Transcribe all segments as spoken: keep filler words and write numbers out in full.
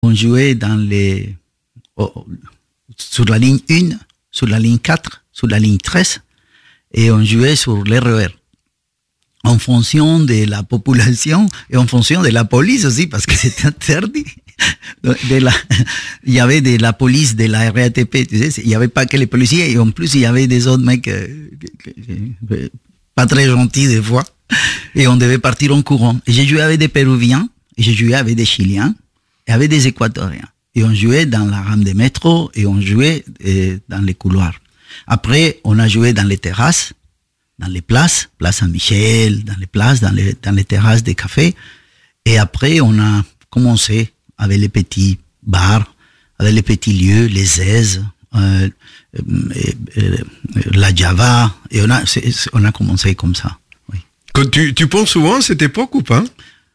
on jouait dans les, oh, sur la ligne un, sur la ligne quatre, sur la ligne treize, et on jouait sur les R E R. En fonction de la population et en fonction de la police aussi, parce que c'était interdit. De la, il y avait de la police de la R A T P, tu sais, il n'y avait pas que les policiers, et en plus il y avait des autres mecs euh, pas très gentils des fois, et on devait partir en courant. Et j'ai joué avec des Péruviens, et j'ai joué avec des Chiliens, et avec des Équatoriens. Et on jouait dans la rame de métro, et on jouait euh, dans les couloirs. Après, on a joué dans les terrasses, dans les places, place Saint-Michel, dans les places, dans les, dans les terrasses des cafés. Et après, on a commencé avec les petits bars, avec les petits lieux, les aises, euh, euh, euh, la Java. Et on a, c'est, on a commencé comme ça. Oui. Quand tu, tu penses souvent à cette époque ou pas?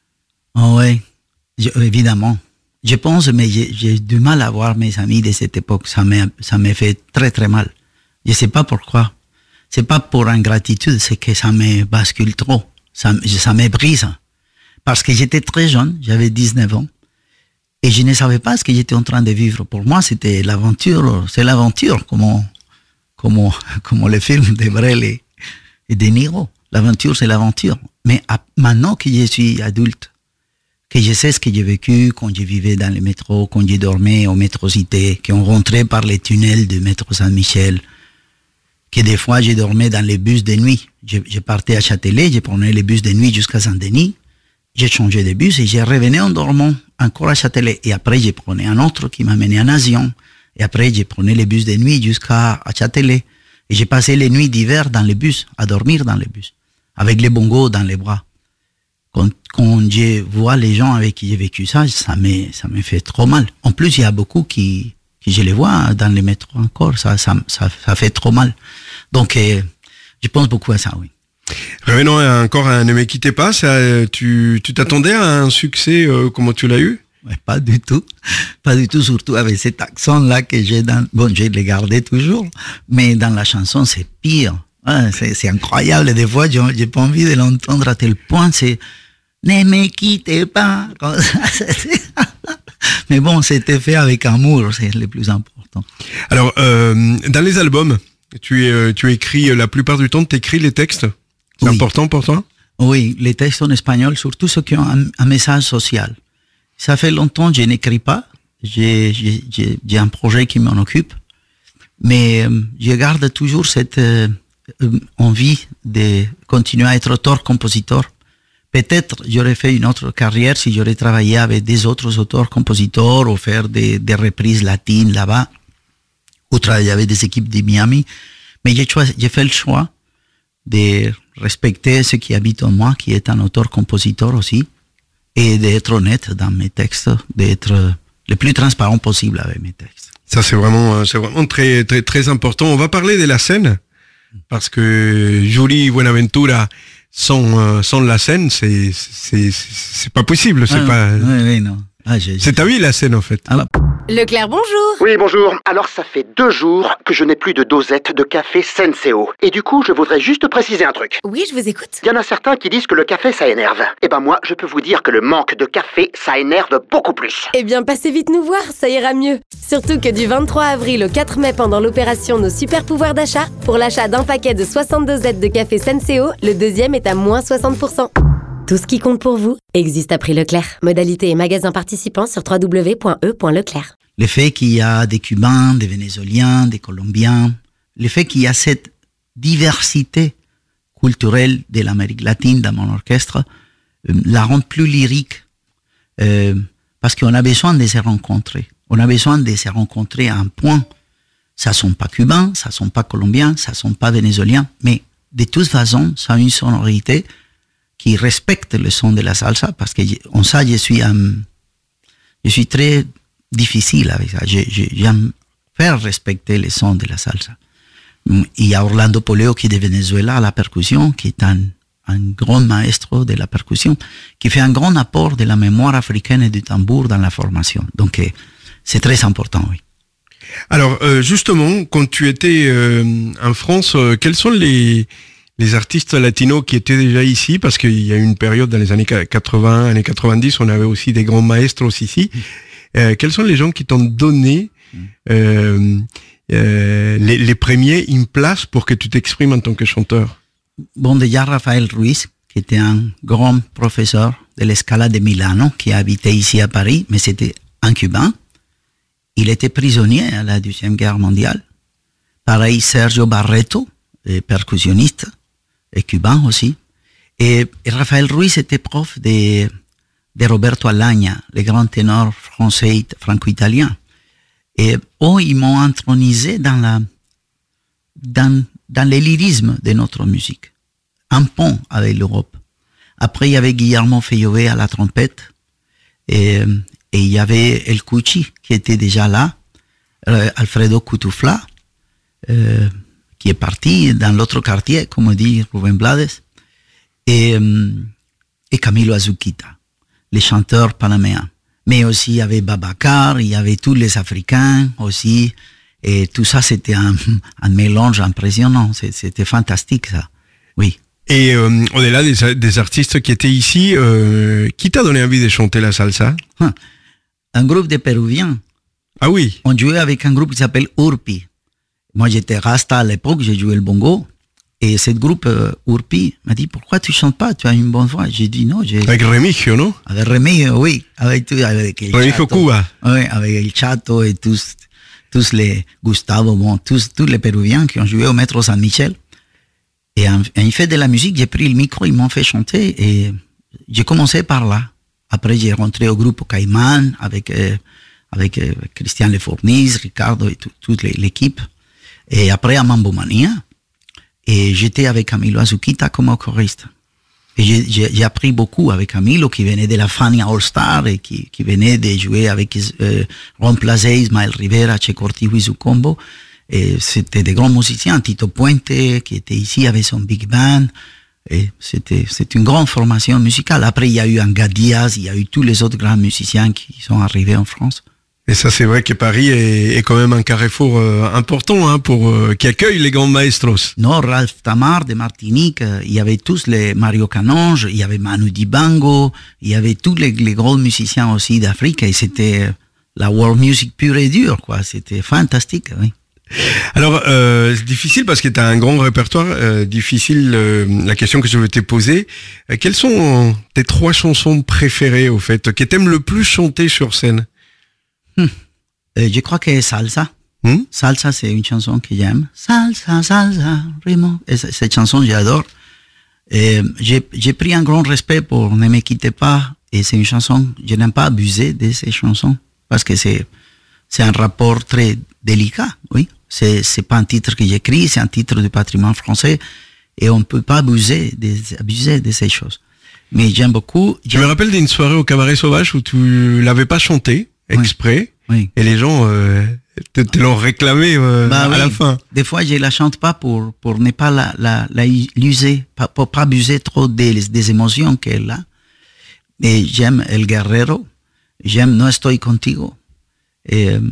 Oh, oui, je, évidemment. Je pense, mais j'ai, j'ai du mal à voir mes amis de cette époque. Ça m'a, ça m'a fait très, très mal. Je sais pas pourquoi. C'est pas pour ingratitude, c'est que ça me bascule trop. Ça, ça me brise. Parce que j'étais très jeune, j'avais dix-neuf ans. Et je ne savais pas ce que j'étais en train de vivre. Pour moi, c'était l'aventure. C'est l'aventure, comme, comme, comme le film de Brel et, et De Niro. L'aventure, c'est l'aventure. Mais à, maintenant que je suis adulte, que je sais ce que j'ai vécu quand je vivais dans le métro, quand je dormais au métro Cité, qu'on rentrait par les tunnels du métro Saint-Michel, que des fois, je dormais dans les bus de nuit. Je, je partais à Châtelet, je prenais les bus de nuit jusqu'à Saint-Denis. J'ai changé de bus et je revenais en dormant encore à Châtelet. Et après, je prenais un autre qui m'amenait à Nation. Et après, je prenais les bus de nuit jusqu'à à Châtelet. Et j'ai passé les nuits d'hiver dans les bus, à dormir dans les bus, avec les bongos dans les bras. Quand, quand je vois les gens avec qui j'ai vécu ça, ça me, ça me fait trop mal. En plus, il y a beaucoup qui, qui je les vois dans les métros encore. Ça, ça, ça, ça fait trop mal. Donc, euh, je pense beaucoup à ça, oui. Revenons encore à Ne me quittez pas. Ça, tu, tu t'attendais à un succès euh, comment tu l'as eu? Ouais, pas du tout. Pas du tout, surtout avec cet accent-là que j'ai dans... Bon, je l'ai gardé toujours, mais dans la chanson, c'est pire. Ouais, c'est, c'est incroyable. Des fois, j'ai, j'ai pas envie de l'entendre à tel point. C'est « Ne me quittez pas ». Mais bon, c'était fait avec amour, c'est le plus important. Alors, euh, dans les albums, tu, es, tu écris, la plupart du temps, tu écris les textes. C'est oui. important pour toi? Oui, les textes en espagnol, surtout ceux qui ont un, un message social. Ça fait longtemps que je n'écris pas. J'ai, j'ai, j'ai, j'ai un projet qui m'en occupe. Mais euh, je garde toujours cette euh, envie de continuer à être auteur-compositeur. Peut-être j'aurais fait une autre carrière si j'aurais travaillé avec des autres auteurs-compositeurs ou faire des, des reprises latines là-bas, ou travailler avec des équipes de Miami. Mais j'ai, choisi, j'ai fait le choix de respecter ce qui habite en moi, qui est un auteur-compositeur aussi, et d'être honnête dans mes textes, d'être le plus transparent possible avec mes textes. Ça, c'est vraiment, c'est vraiment très, très, très important. On va parler de la scène, parce que Yuri Buenaventura sans, sans la scène, c'est, c'est, c'est pas possible. C'est ah, pas. Oui, oui, non. Ah, j'ai, c'est ta vie, la scène, en fait. Alors... Leclerc, bonjour. Oui, bonjour. Alors, ça fait deux jours que je n'ai plus de dosette de café Senseo. Et du coup, je voudrais juste préciser un truc. Oui, je vous écoute. Il y en a certains qui disent que le café, ça énerve. Eh ben moi, je peux vous dire que le manque de café, ça énerve beaucoup plus. Eh bien, passez vite nous voir, ça ira mieux. Surtout que du vingt-trois avril au quatre mai, pendant l'opération Nos Super Pouvoirs d'achat, pour l'achat d'un paquet de soixante dosettes de café Senseo, le deuxième est à moins soixante pour cent. Tout ce qui compte pour vous existe à prix Leclerc. Modalité et magasins participants sur w w w point e point leclerc. Le fait qu'il y a des Cubains, des Vénézuéliens, des Colombiens, le fait qu'il y a cette diversité culturelle de l'Amérique latine dans mon orchestre euh, la rend plus lyrique euh, parce qu'on a besoin de se rencontrer. On a besoin de se rencontrer à un point. Ça ne sont pas cubains, ça ne sont pas colombiens, ça ne sont pas vénézuéliens, mais de toute façon, ça a une sonorité qui respecte le son de la salsa, parce que en ça, je suis, um, je suis très difficile avec ça. Je, je, j'aime faire respecter le son de la salsa. Il y a Orlando Poleo qui est de Venezuela à la percussion, qui est un, un grand maestro de la percussion, qui fait un grand apport de la mémoire africaine et du tambour dans la formation. Donc, c'est très important, oui. Alors, euh, justement, quand tu étais euh, en France, euh, quels sont les... les artistes latinos qui étaient déjà ici, parce qu'il y a eu une période dans les années quatre-vingts, années quatre-vingt-dix, on avait aussi des grands maestros ici. euh, quels sont les gens qui t'ont donné euh, euh, les, les premiers une place pour que tu t'exprimes en tant que chanteur? Bon, déjà Rafael Ruiz, qui était un grand professeur de l'Escala de Milano, qui habitait ici à Paris, mais c'était un Cubain. Il était prisonnier à la Deuxième Guerre mondiale. Pareil, Sergio Barreto, percussionniste, et cubain aussi. Et, et Rafael Ruiz était prof de, de Roberto Alagna, le grand ténor français, franco-italien. Et eux, ils m'ont intronisé dans la, dans, dans le lyrisme de notre musique. Un pont avec l'Europe. Après, il y avait Guillermo Fellové à la trompette. Et, et il y avait El Cucci, qui était déjà là. Euh, Alfredo Cutufla, euh, qui est parti dans l'autre quartier, comme dit Rubén Blades. Et, et Camilo Azuquita, les chanteurs panaméens. Mais aussi, il y avait Babacar, il y avait tous les Africains aussi. Et tout ça, c'était un, un mélange impressionnant. C'était fantastique, ça. Oui. Et euh, au-delà des, des artistes qui étaient ici, euh, qui t'a donné envie de chanter la salsa? Un groupe de Péruviens. Ah oui. On jouait avec un groupe qui s'appelle Urpi. Moi, j'étais rasta à l'époque, j'ai joué le bongo. Et ce groupe euh, Urpi m'a dit, pourquoi tu chantes pas? Tu as une bonne voix. J'ai dit non. J'ai... Avec Remigio, non? Avec Remigio, oui. Avec, tout, avec el Remigio Chato. Cuba. Oui, avec El Chato et tous, tous les Gustavo, bon, tous, tous les Péruviens qui ont joué au Metro San Michel. Et en, en fait de la musique, j'ai pris le micro, ils m'ont fait chanter et j'ai commencé par là. Après, j'ai rentré au groupe Caïman avec, euh, avec euh, Christian Lefournis, Ricardo et tout, toute l'équipe. Et après à Mambo Mania. Et j'étais avec Camilo Azuquita comme choriste. Et j'ai, j'ai, j'ai appris beaucoup avec Camilo, qui venait de la Fania All Star et qui, qui venait de jouer avec euh, Ron Placé, Ismael Rivera, Che Cortijo y su combo. Et c'était des grands musiciens, Tito Puente, qui était ici avec son big band. Et c'était, c'était une grande formation musicale. Après, il y a eu Anga Diaz, il y a eu tous les autres grands musiciens qui sont arrivés en France. Et ça, c'est vrai que Paris est, est quand même un carrefour euh, important hein, pour euh, qui accueille les grands maestros. Non, Ralph Tamar de Martinique, euh, il y avait tous les Mario Canonge, il y avait Manu Dibango, il y avait tous les, les grands musiciens aussi d'Afrique et c'était la world music pure et dure, quoi. C'était fantastique, oui. Alors, euh, c'est difficile parce que tu as un grand répertoire. Euh, difficile, euh, la question que je veux te poser. Euh, quelles sont tes trois chansons préférées, au fait, que t'aimes le plus chanter sur scène? Hmm. Euh, je crois que Salsa. Hmm? Salsa, c'est une chanson que j'aime. Salsa, salsa, ritmo. Et cette chanson, j'adore. Et j'ai, j'ai pris un grand respect pour Ne me quittez pas. Et c'est une chanson, je n'aime pas abuser de ces chansons. Parce que c'est, c'est un rapport très délicat, oui. C'est, c'est pas un titre que j'écris, c'est un titre du patrimoine français. Et on ne peut pas abuser, des, abuser de ces choses. Mais j'aime beaucoup. Je me rappelle d'une soirée au Cabaret Sauvage où tu l'avais pas chanté exprès. Oui. Oui. Et les gens euh, te, te l'ont réclamé euh, bah, à oui. la fin. Des fois, je la chante pas pour, pour ne pas la, la, la user, pas, pour pas abuser trop des, des émotions qu'elle a. Et j'aime El Guerrero, j'aime No Estoy Contigo. Et, euh,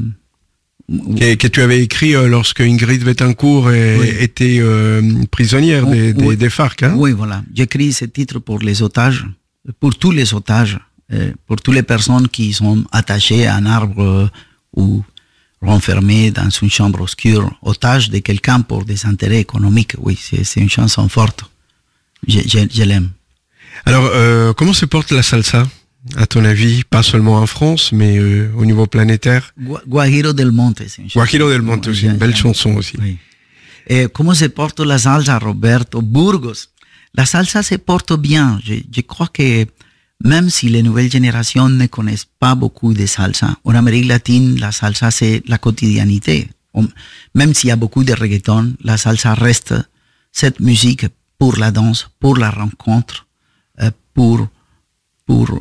que, que tu avais écrit euh, lorsque Ingrid Betancourt est, oui. était euh, prisonnière des, des, oui. des FARC. Hein? Oui, voilà. J'écris ce titre pour les otages, pour tous les otages, euh, pour toutes les personnes qui sont attachées à un arbre euh, ou renfermées dans une chambre obscure, otages de quelqu'un pour des intérêts économiques. Oui, c'est, c'est une chanson forte. Je, je, je l'aime. Alors, euh, comment se porte la salsa, à ton avis, pas seulement en France, mais euh, au niveau planétaire? Guajiro del Monte, c'est une chanson. Guajiro del Monte, c'est une belle chanson aussi. Oui. Et comment se porte la salsa, Roberto? Burgos. La salsa se porte bien. Je, je crois que même si les nouvelles générations ne connaissent pas beaucoup de salsa, en Amérique latine, la salsa, c'est la quotidianité. On, même s'il y a beaucoup de reggaeton, la salsa reste cette musique pour la danse, pour la rencontre, euh, pour, pour,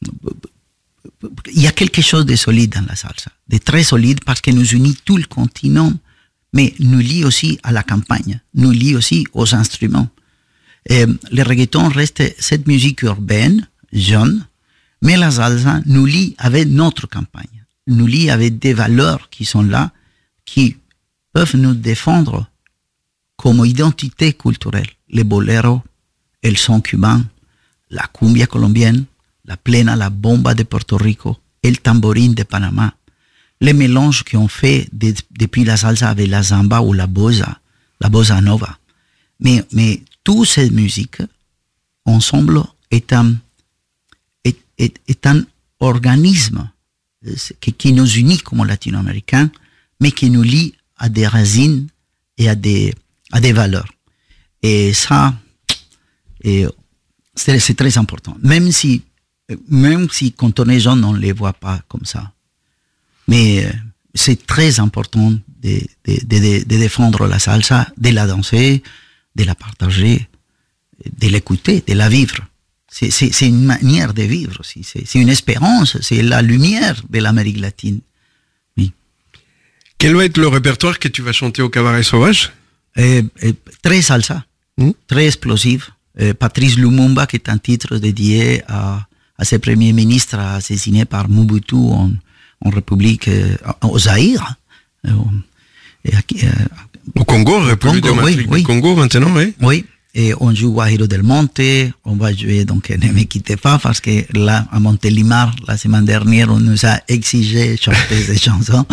il y a quelque chose de solide dans la salsa, de très solide parce que nous unit tout le continent, mais nous lie aussi à la campagne, nous lie aussi aux instruments. Et le reggaeton reste cette musique urbaine, jeune, mais la salsa nous lie avec notre campagne, nous lie avec des valeurs qui sont là, qui peuvent nous défendre comme identité culturelle. Les boleros, el son cubain, la cumbia colombienne, la plena, la bomba de Puerto Rico, et le tamborin de Panama. Les mélanges qu'on fait de, depuis la salsa avec la samba ou la bossa, la bossa nova. Mais, mais toutes ces musiques, ensemble, est un, est, est, est un organisme qui, qui nous unit comme latino-américains, mais qui nous lie à des racines et à des, à des valeurs. Et ça, et c'est, c'est très important. Même si, même si quand on est jeune, on ne les voit pas comme ça. Mais c'est très important de, de, de, de défendre la salsa, de la danser, de la partager, de l'écouter, de la vivre. C'est, c'est, c'est une manière de vivre aussi. C'est, c'est une espérance, c'est la lumière de l'Amérique latine. Oui. Quel va être le répertoire que tu vas chanter au Cabaret Sauvage? eh, eh, Très salsa, mmh. très explosif. Eh, Patrice Lumumba, qui est un titre dédié à, à ce premier ministre assassiné par Mobutu en, en République, euh, au Zaïre. Euh, et aquí, euh, au Congo, République démocratique oui, du Congo maintenant, oui. Oui. Et on joue Guajiro del Monte, on va jouer donc Ne me quittez pas, parce que là, à Montélimar, la semaine dernière, on nous a exigé de chanter des chansons.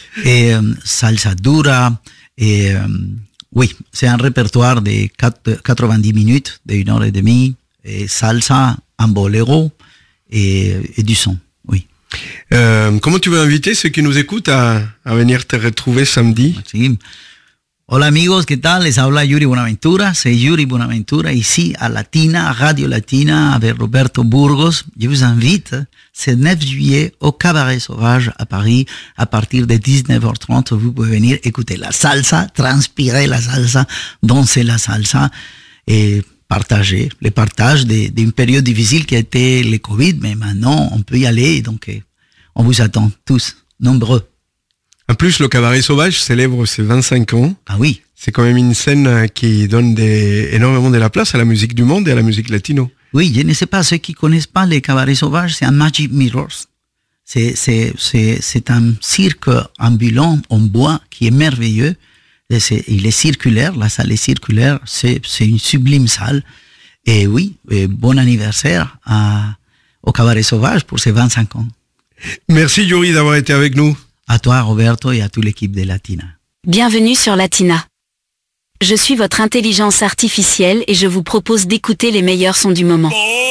Et euh, Salsa Dura, et euh, oui, c'est un répertoire de quatre-vingt-dix minutes, de une heure et demie, et salsa, un boléro, et, et du son, oui. Euh, comment tu veux inviter ceux qui nous écoutent à, à venir te retrouver samedi? Sí. Hola amigos, ¿qué tal? Les habla Yuri Buenaventura, c'est Yuri Buenaventura, ici à Latina, Radio Latina, avec Roberto Burgos. Je vous invite ce neuf juillet au Cabaret Sauvage à Paris, à partir de dix-neuf heures trente. Vous pouvez venir écouter la salsa, transpirer la salsa, danser la salsa et partager, le partage de, d'une période difficile qui a été le Covid, mais maintenant on peut y aller, donc on vous attend tous, nombreux. En plus, le Cabaret Sauvage célèbre ses vingt-cinq ans. Ah oui. C'est quand même une scène qui donne des, énormément de la place à la musique du monde et à la musique latino. Oui, je ne sais pas, ceux qui ne connaissent pas les Cabarets Sauvages, c'est un Magic Mirrors. C'est, c'est, c'est, c'est un cirque ambulant en bois qui est merveilleux. Et c'est, il est circulaire, la salle est circulaire, c'est, c'est une sublime salle. Et oui, et bon anniversaire à, au Cabaret Sauvage pour ses vingt-cinq ans. Merci Yuri d'avoir été avec nous. À toi Roberto et à toute l'équipe de Latina. Bienvenue sur Latina. Je suis votre intelligence artificielle et je vous propose d'écouter les meilleurs sons du moment.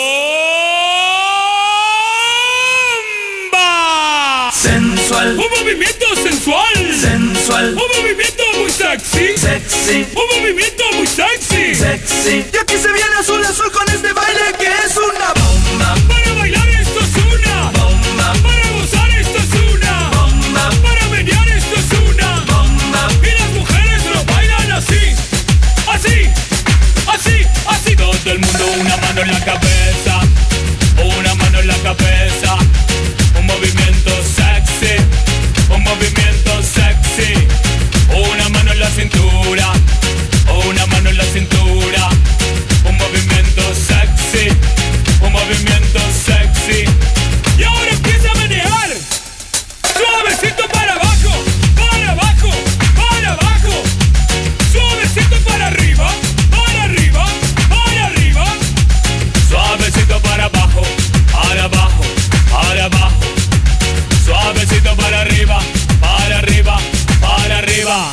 ¡Bomba! Sensual. Un movimiento sensual. Sensual. Un movimiento muy sexy. Sexy. Un movimiento muy sexy. Sexy. Y aquí se viene azul azul con este baile que es una bomba. Para bailar esto es una bomba. Para gozar esto es una bomba. Para menear esto es una bomba. Y las mujeres lo bailan así. Así. Así. Así. Todo el mundo una mano en la cabeza. Una mano en la cabeza. Un movimiento sexy. Un movimiento sexy. Una mano en la cintura. Una mano en la cintura. Un movimiento sexy. Un movimiento sexy. Y ahora empieza a menear. Suavecito para abajo. Para abajo. Para abajo. Suavecito para arriba. Para arriba. Para arriba. Suavecito para abajo. Para abajo. Para abajo. Suavecito para arriba. Para arriba. Para arriba.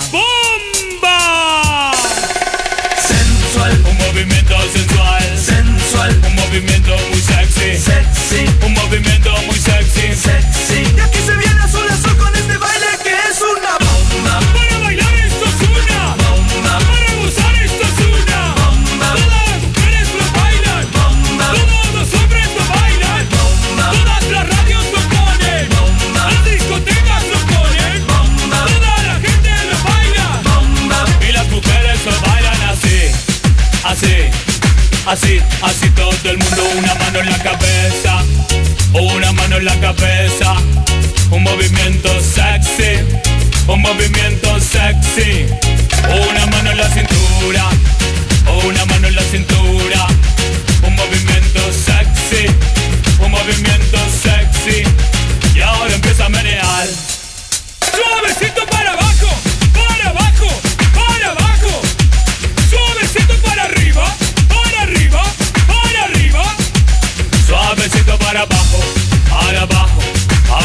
¡Bomba! Sensual. Un movimiento sensual. Sensual. Un movimiento muy sexy. Sexy. Un movimiento muy sexy. Sexy. Y aquí se viene azul azul con este baile que es una bomba. Para bailar esto es una bomba. Para gozar esto es una bomba. Todas las mujeres lo bailan. Bomba. Todos los hombres lo bailan. Bomba. Todas las radios lo ponen. Bomba. Las discotecas lo ponen. Bomba. Toda la gente lo baila. Bomba. Y las mujeres lo bailan así. Así. Así, así todo el mundo, una mano en la cabeza, una mano en la cabeza, un movimiento sexy, un movimiento sexy, una mano en la cintura, una mano en la cintura, un movimiento sexy, un movimiento sexy, y ahora empieza a menear, suavecito para abajo, para abajo, para abajo, suavecito para arriba. Arriba, para arriba, suavecito para abajo, para abajo,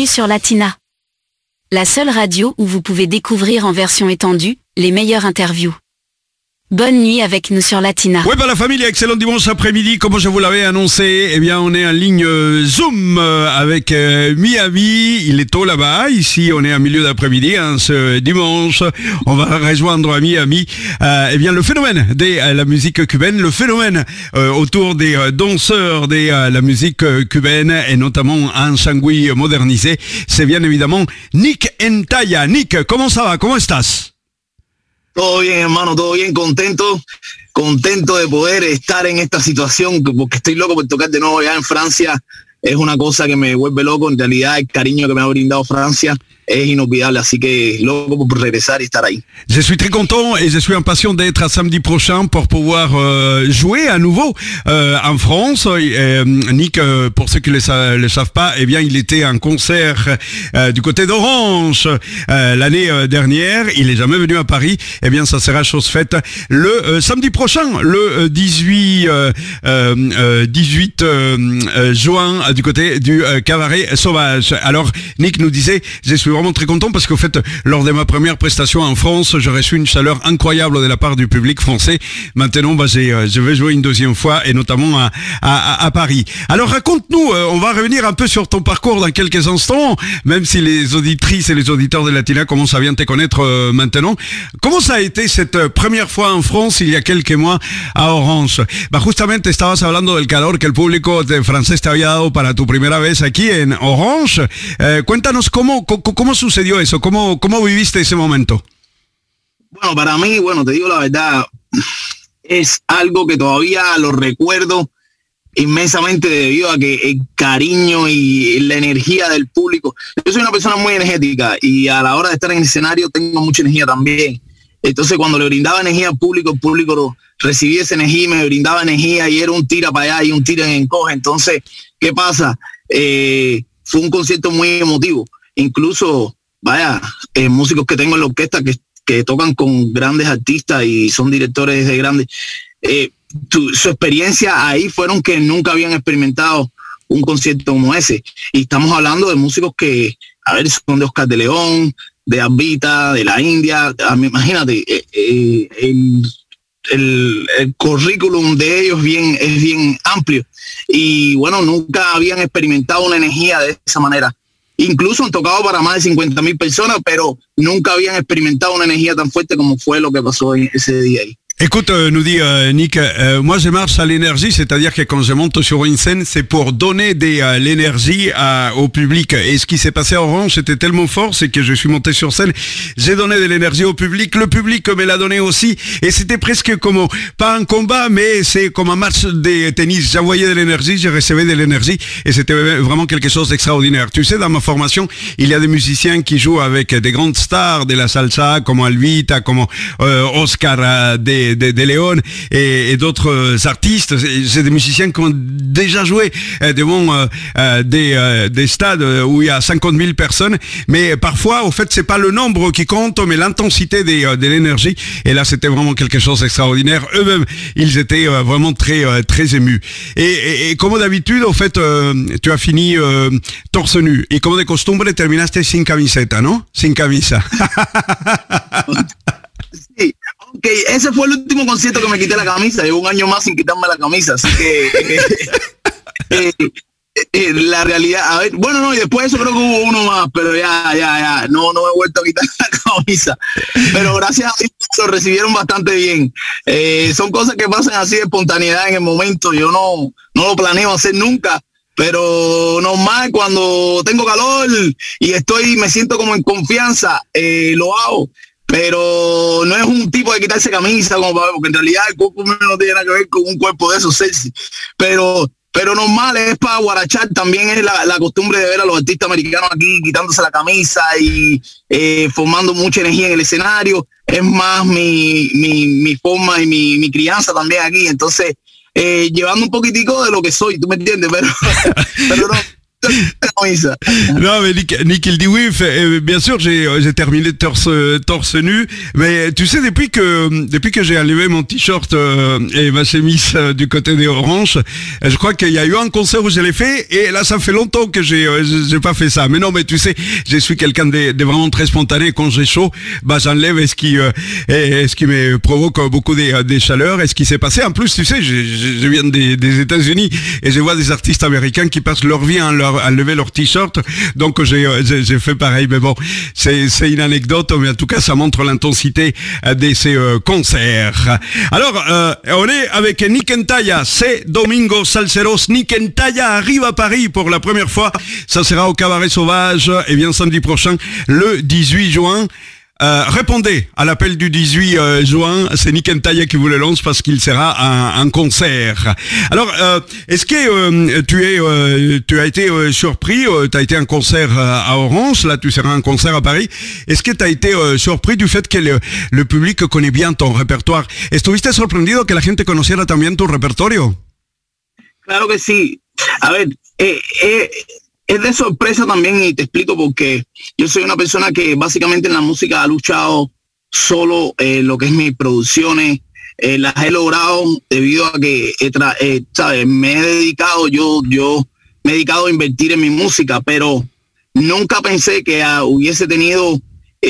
sur Latina. La seule radio où vous pouvez découvrir en version étendue les meilleures interviews. Bonne nuit avec nous sur Latina. Oui, bah la famille, excellent dimanche après-midi. Comme je vous l'avais annoncé, eh bien, on est en ligne euh, Zoom euh, avec euh, Miami. Il est tôt là-bas. Ici, on est en milieu d'après-midi. Hein, ce dimanche, on va rejoindre à Miami euh, eh bien, le phénomène de euh, la musique cubaine, le phénomène euh, autour des euh, danseurs de euh, la musique euh, cubaine et notamment un sangui modernisé. C'est bien évidemment Nick Entalla. Nick, comment ça va? Comment estás? Todo bien, hermano, todo bien, contento, contento de poder estar en esta situación, porque estoy loco por tocar de nuevo allá en Francia. Es una cosa que me vuelve loco, en realidad el cariño que me ha brindado Francia es inolvidable, así que loco por regresar y estar ahí. Je suis très content et je suis impatient d'être à samedi prochain pour pouvoir euh, jouer à nouveau euh, en France. Euh, Nick, euh, pour ceux qui ne le, sa- le savent pas, eh bien, il était en concert euh, du côté d'Orange euh, l'année euh, dernière. Il est jamais venu à Paris. Eh bien, ça sera chose faite le euh, samedi prochain, le euh, dix-huit, euh, euh, dix-huit euh, euh, juin, du côté du euh, Cabaret Sauvage. Alors, Nick nous disait, je suis vraiment très content parce qu'au fait, lors de ma première prestation en France, j'ai reçu une chaleur incroyable de la part du public français. Maintenant, bah, j'ai, euh, je vais jouer une deuxième fois et notamment à, à, à Paris. Alors, raconte-nous, euh, on va revenir un peu sur ton parcours dans quelques instants, même si les auditrices et les auditeurs de Latina commencent à bien te connaître euh, maintenant. Comment ça a été cette euh, première fois en France il y a quelques mois à Orange? Bah, justamente estabas hablando del calor que el público de francés te había dado para tu primera vez aquí en Orange. Eh, cuéntanos cómo, cómo, cómo sucedió eso, cómo, cómo viviste ese momento. Bueno, para mí, bueno, te digo la verdad, es algo que todavía lo recuerdo inmensamente debido a que el cariño y la energía del público. Yo soy una persona muy energética y a la hora de estar en el escenario tengo mucha energía también. Entonces cuando le brindaba energía al público, el público lo, recibía esa energía y me brindaba energía y era un tira para allá y un tira en encoge. Entonces, ¿qué pasa? Eh, fue un concierto muy emotivo. Incluso, vaya, eh, músicos que tengo en la orquesta que, que tocan con grandes artistas y son directores de grandes, eh, tu, su experiencia ahí fueron que nunca habían experimentado un concierto como ese. Y estamos hablando de músicos que, a ver, son de Oscar de León, de Albita, de la India. Imagínate, eh, eh, el, el, el currículum de ellos bien, es bien amplio. Y bueno, nunca habían experimentado una energía de esa manera. Incluso han tocado para más de cincuenta mil personas, pero nunca habían experimentado una energía tan fuerte como fue lo que pasó en ese día ahí. Écoute, euh, nous dit euh, Nick, euh, moi je marche à l'énergie, c'est-à-dire que quand je monte sur une scène, c'est pour donner de euh, l'énergie à, au public. Et ce qui s'est passé à Orange, c'était tellement fort, c'est que je suis monté sur scène, j'ai donné de l'énergie au public, le public me l'a donné aussi, et c'était presque comme, pas un combat, mais c'est comme un match de tennis. J'envoyais de l'énergie, je recevais de l'énergie, et c'était vraiment quelque chose d'extraordinaire. Tu sais, dans ma formation, il y a des musiciens qui jouent avec des grandes stars de la salsa, comme Alvita, comme euh, Oscar euh, de De, de Léon et, et d'autres artistes. C'est des musiciens qui ont déjà joué euh, devant euh, euh, des, euh, des stades où il y a cinquante mille personnes, mais parfois au fait c'est pas le nombre qui compte mais l'intensité de, de l'énergie, et là c'était vraiment quelque chose d'extraordinaire. Eux-mêmes ils étaient euh, vraiment très euh, très émus et, et, et comme d'habitude au fait euh, tu as fini euh, torse nu y como de costumbre terminaste sin camiseta, ¿no? Sin camisa. Sí, ok, ese fue el último concierto que me quité la camisa. Llevo un año más sin quitarme la camisa, así que eh, eh, eh, la realidad, a ver, bueno, no, y después de eso creo que hubo uno más, pero ya, ya, ya, no, no me he vuelto a quitar la camisa. Pero gracias a Dios lo recibieron bastante bien. Eh, son cosas que pasan así de espontaneidad en el momento. Yo no, no lo planeo hacer nunca. Pero normal, cuando tengo calor y estoy, me siento como en confianza, eh, lo hago. Pero no es un tipo de quitarse camisa, como para ver, porque en realidad el cuerpo no tiene nada que ver con un cuerpo de esos sexy. Pero, pero normal, es para guarachar. También es la, la costumbre de ver a los artistas americanos aquí quitándose la camisa y eh, formando mucha energía en el escenario. Es más mi, mi, mi forma y mi, mi crianza también aquí. Entonces, eh, llevando un poquitico de lo que soy, ¿tú me entiendes? Pero, pero no. Non, mais Nick, Nick, il dit oui, fait, bien sûr, j'ai, j'ai terminé torse, torse nu, mais tu sais, depuis que, depuis que j'ai enlevé mon t-shirt euh, et ma chemise euh, du côté des Oranges, je crois qu'il y a eu un concert où je l'ai fait, et là, ça fait longtemps que j'ai, euh, j'ai pas fait ça. Mais non, mais tu sais, je suis quelqu'un de, de vraiment très spontané. Quand j'ai chaud, bah, j'enlève ce qui, euh, et, ce qui me provoque beaucoup de, de chaleur, et ce qui s'est passé. En plus, tu sais, je, je, je viens des, des États-Unis, et je vois des artistes américains qui passent leur vie à leur à lever leur t-shirt, donc j'ai, j'ai, j'ai fait pareil, mais bon, c'est, c'est une anecdote, mais en tout cas, ça montre l'intensité de ces euh, concerts. Alors, euh, on est avec Nick Entalla, c'est Domingo Salceros. Nick Entalla arrive à Paris pour la première fois, ça sera au Cabaret Sauvage, et bien samedi prochain, le dix-huit juin. Euh, répondez à l'appel du dix-huit juin, c'est Nick Entalla qui vous le lance parce qu'il sera un, un concert. Alors, euh, est-ce que euh, tu es, euh, tu as été euh, surpris, euh, tu as été un concert euh, à Orange, là tu seras un concert à Paris, est-ce que tu as été euh, surpris du fait que le, le public connaît bien ton répertoire? ¿Estuviste sorprendido que la gente conociera también tu repertorio? Claro que sí. A ver, eh, eh, es de sorpresa también, y te explico por qué. Yo soy una persona que básicamente en la música ha luchado solo, eh, lo que es mis producciones, eh, las he logrado debido a que he tra- eh, ¿sabes? me he dedicado, yo, yo me he dedicado a invertir en mi música, pero nunca pensé que uh, hubiese tenido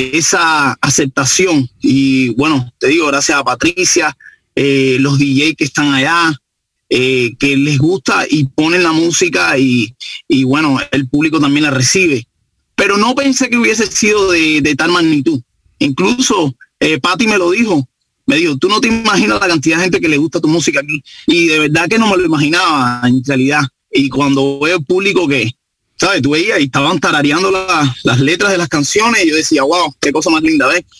esa aceptación. Y bueno, te digo, gracias a Patricia, eh, los D J que están allá, Eh, que les gusta y ponen la música, y, y bueno, el público también la recibe. Pero no pensé que hubiese sido de, de tal magnitud. Incluso eh, Patti me lo dijo, me dijo, tú no te imaginas la cantidad de gente que le gusta tu música aquí. Y de verdad que no me lo imaginaba en realidad. Y cuando veo el público que, ¿sabes? Tú veías y estaban tarareando la, las letras de las canciones, y yo decía, wow, qué cosa más linda, ¿ves?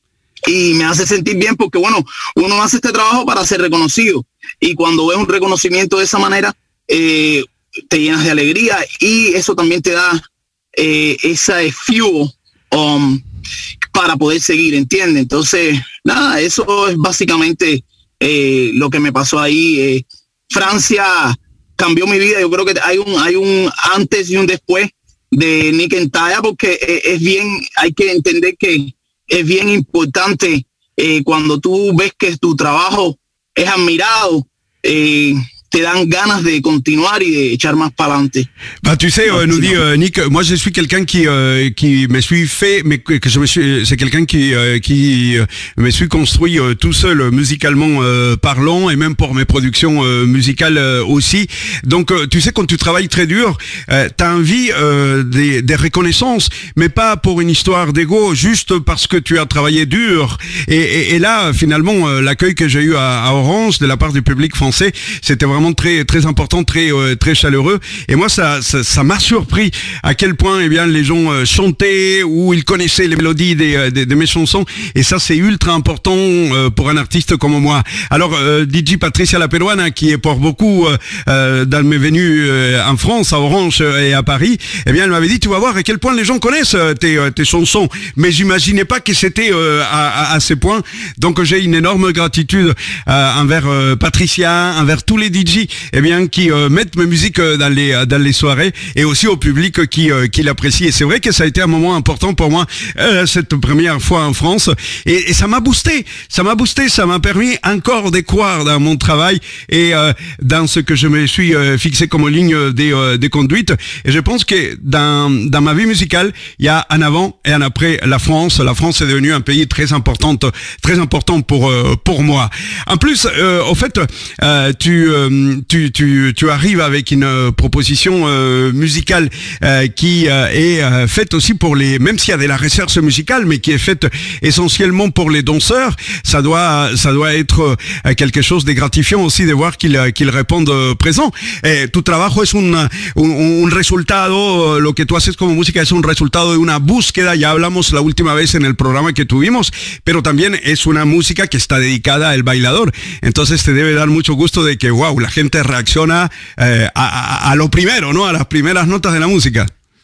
Y me hace sentir bien porque, bueno, uno hace este trabajo para ser reconocido, y cuando ves un reconocimiento de esa manera, eh, te llenas de alegría, y eso también te da eh, esa fuel um, para poder seguir, ¿entiendes? Entonces, nada, eso es básicamente eh, lo que me pasó ahí. Eh, Francia cambió mi vida. Yo creo que hay un, hay un antes y un después de Nick Entalla, porque eh, es bien, hay que entender que es bien importante eh, cuando tú ves que tu trabajo es admirado, eh, te dan ganas de continuar y de echar más para adelante. Bah tu sais, euh, nous dit euh, Nick, moi je suis quelqu'un qui euh, qui me suis fait, mais que je me suis, c'est quelqu'un qui euh, qui euh, me suis construit euh, tout seul euh, musicalement euh, parlant, et même pour mes productions euh, musicales euh, aussi. Donc euh, tu sais, quand tu travailles très dur, euh, t'as envie euh, des, des reconnaissances, mais pas pour une histoire d'ego, juste parce que tu as travaillé dur. Et, et, et là, finalement, euh, l'accueil que j'ai eu à, à Orange de la part du public français, c'était vraiment très très important, très euh, très chaleureux, et moi ça, ça ça m'a surpris à quel point eh bien les gens euh, chantaient, ou ils connaissaient les mélodies des des, de mes chansons, et ça c'est ultra important euh, pour un artiste comme moi. Alors euh, D J Patricia La Peruana, qui est pour beaucoup euh, euh, dans mes venues euh, en France, à Orange et à Paris, eh bien elle m'avait dit, tu vas voir à quel point les gens connaissent euh, tes euh, tes chansons, mais j'imaginais pas que c'était euh, à, à à ces points. Donc j'ai une énorme gratitude euh, envers euh, Patricia, envers tous les D J eh bien qui euh, mettent mes musiques euh, dans les dans les soirées, et aussi au public qui euh, qui l'apprécie. Et c'est vrai que ça a été un moment important pour moi euh, cette première fois en France, et, et ça m'a boosté, ça m'a boosté, ça m'a permis encore de croire dans mon travail et euh, dans ce que je me suis euh, fixé comme ligne des euh, des conduites. Et je pense que dans dans ma vie musicale, il y a un avant et un après la France. La France est devenue un pays très important, très important pour euh, pour moi. En plus, euh, au fait, euh, tu euh, Tu, tu, tu arrives avec une euh, proposition euh, musicale euh, qui euh, est euh, faite aussi pour les, même s'il y a de la recherche musicale, mais qui est faite essentiellement pour les danseurs. Ça doit, ça doit être euh, quelque chose de gratifiant aussi de voir qu'ils qu'ils répondent euh, présent. Eh, tu trabajo es un, un, un resultado, lo que tú haces como música es un resultado de una búsqueda. Ya hablamos la última vez en el programa que tuvimos, pero también es una música que está dedicada al bailador. Entonces te debe dar mucho gusto de que, wow, la gente reacciona eh, a, a, a lo primero, ¿no? A las primeras notas de la música.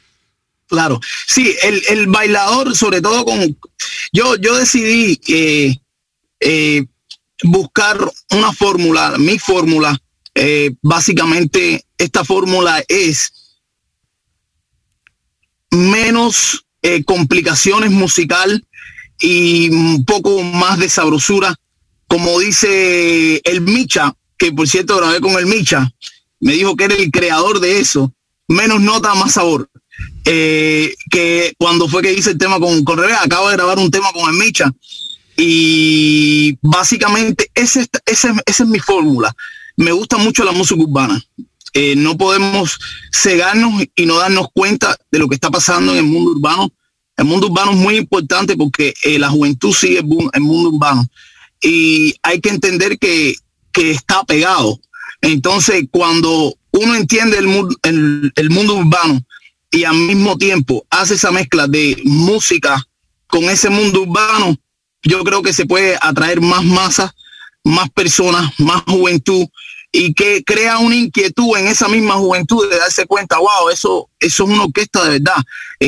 Claro, sí, el, el bailador, sobre todo con... Yo, yo decidí eh, eh, buscar una fórmula, mi fórmula. Eh, básicamente, esta fórmula es menos eh, complicaciones musical y un poco más de sabrosura. Como dice el Micha, que por cierto grabé con el Micha, me dijo que era el creador de eso, menos nota, más sabor. Eh, que cuando fue que hice el tema con, con Rebeca, acabo de grabar un tema con el Micha, y básicamente ese, ese, esa es mi fórmula. Me gusta mucho la música urbana. Eh, no podemos cegarnos y no darnos cuenta de lo que está pasando en el mundo urbano. El mundo urbano es muy importante porque eh, la juventud sigue el, el mundo urbano y hay que entender que, que está pegado. Entonces, cuando uno entiende el, el, el mundo urbano y al mismo tiempo hace esa mezcla de música con ese mundo urbano, yo creo que se puede atraer más masas, más personas, más juventud, y que crea una inquietud en esa misma juventud de darse cuenta, wow, eso, eso es una orquesta de verdad,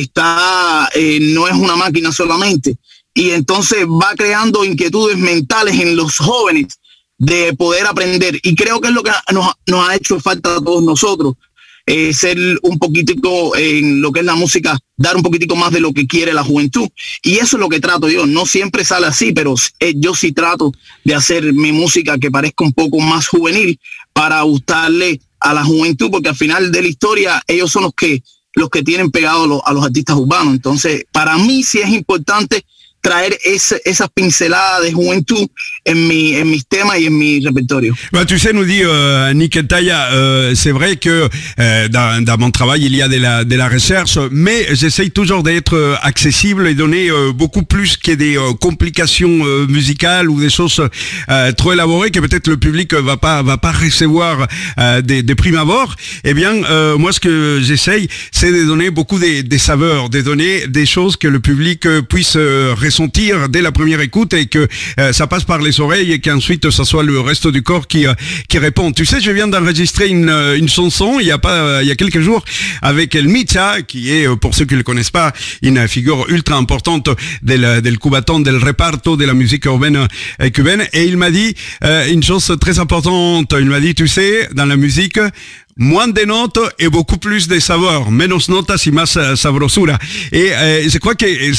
está, eh, no es una máquina solamente. Y entonces va creando inquietudes mentales en los jóvenes de poder aprender. Y creo que es lo que nos, nos ha hecho falta a todos nosotros, eh, ser un poquitico en lo que es la música, dar un poquitico más de lo que quiere la juventud. Y eso es lo que trato yo. No siempre sale así, pero eh, yo sí trato de hacer mi música que parezca un poco más juvenil para gustarle a la juventud, porque al final de la historia ellos son los que, los que tienen pegado a los, a los artistas urbanos. Entonces, para mí sí es importante traer ese, esas pinceladas de juventud en, mi, en mis temas y en mi répertoire. Bah, tu sais, nous dit euh, Nick Taya, euh, c'est vrai que euh, dans, dans mon travail, il y a de la, de la recherche, mais j'essaye toujours d'être accessible et donner euh, beaucoup plus que des euh, complications euh, musicales ou des choses euh, trop élaborées que peut-être le public va pas, va pas recevoir euh, des, des primes abord. Eh bien, euh, moi, ce que j'essaye, c'est de donner beaucoup des, des saveurs, de donner des choses que le public euh, puisse euh, ressentir dès la première écoute et que euh, ça passe par les oreilles et qu'ensuite ça soit le reste du corps qui euh, qui répond. Tu sais, je viens d'enregistrer une une chanson il y a pas euh, il y a quelques jours avec El Micha, qui est, pour ceux qui le connaissent pas, une figure ultra importante del del cubatón, del reparto de la musique urbaine euh, cubaine, et il m'a dit euh, une chose très importante. Il m'a dit, tu sais, dans la musique, moins de notes et beaucoup plus de sabor, menos notas y más uh, sabrosura. Et euh, je crois que euh,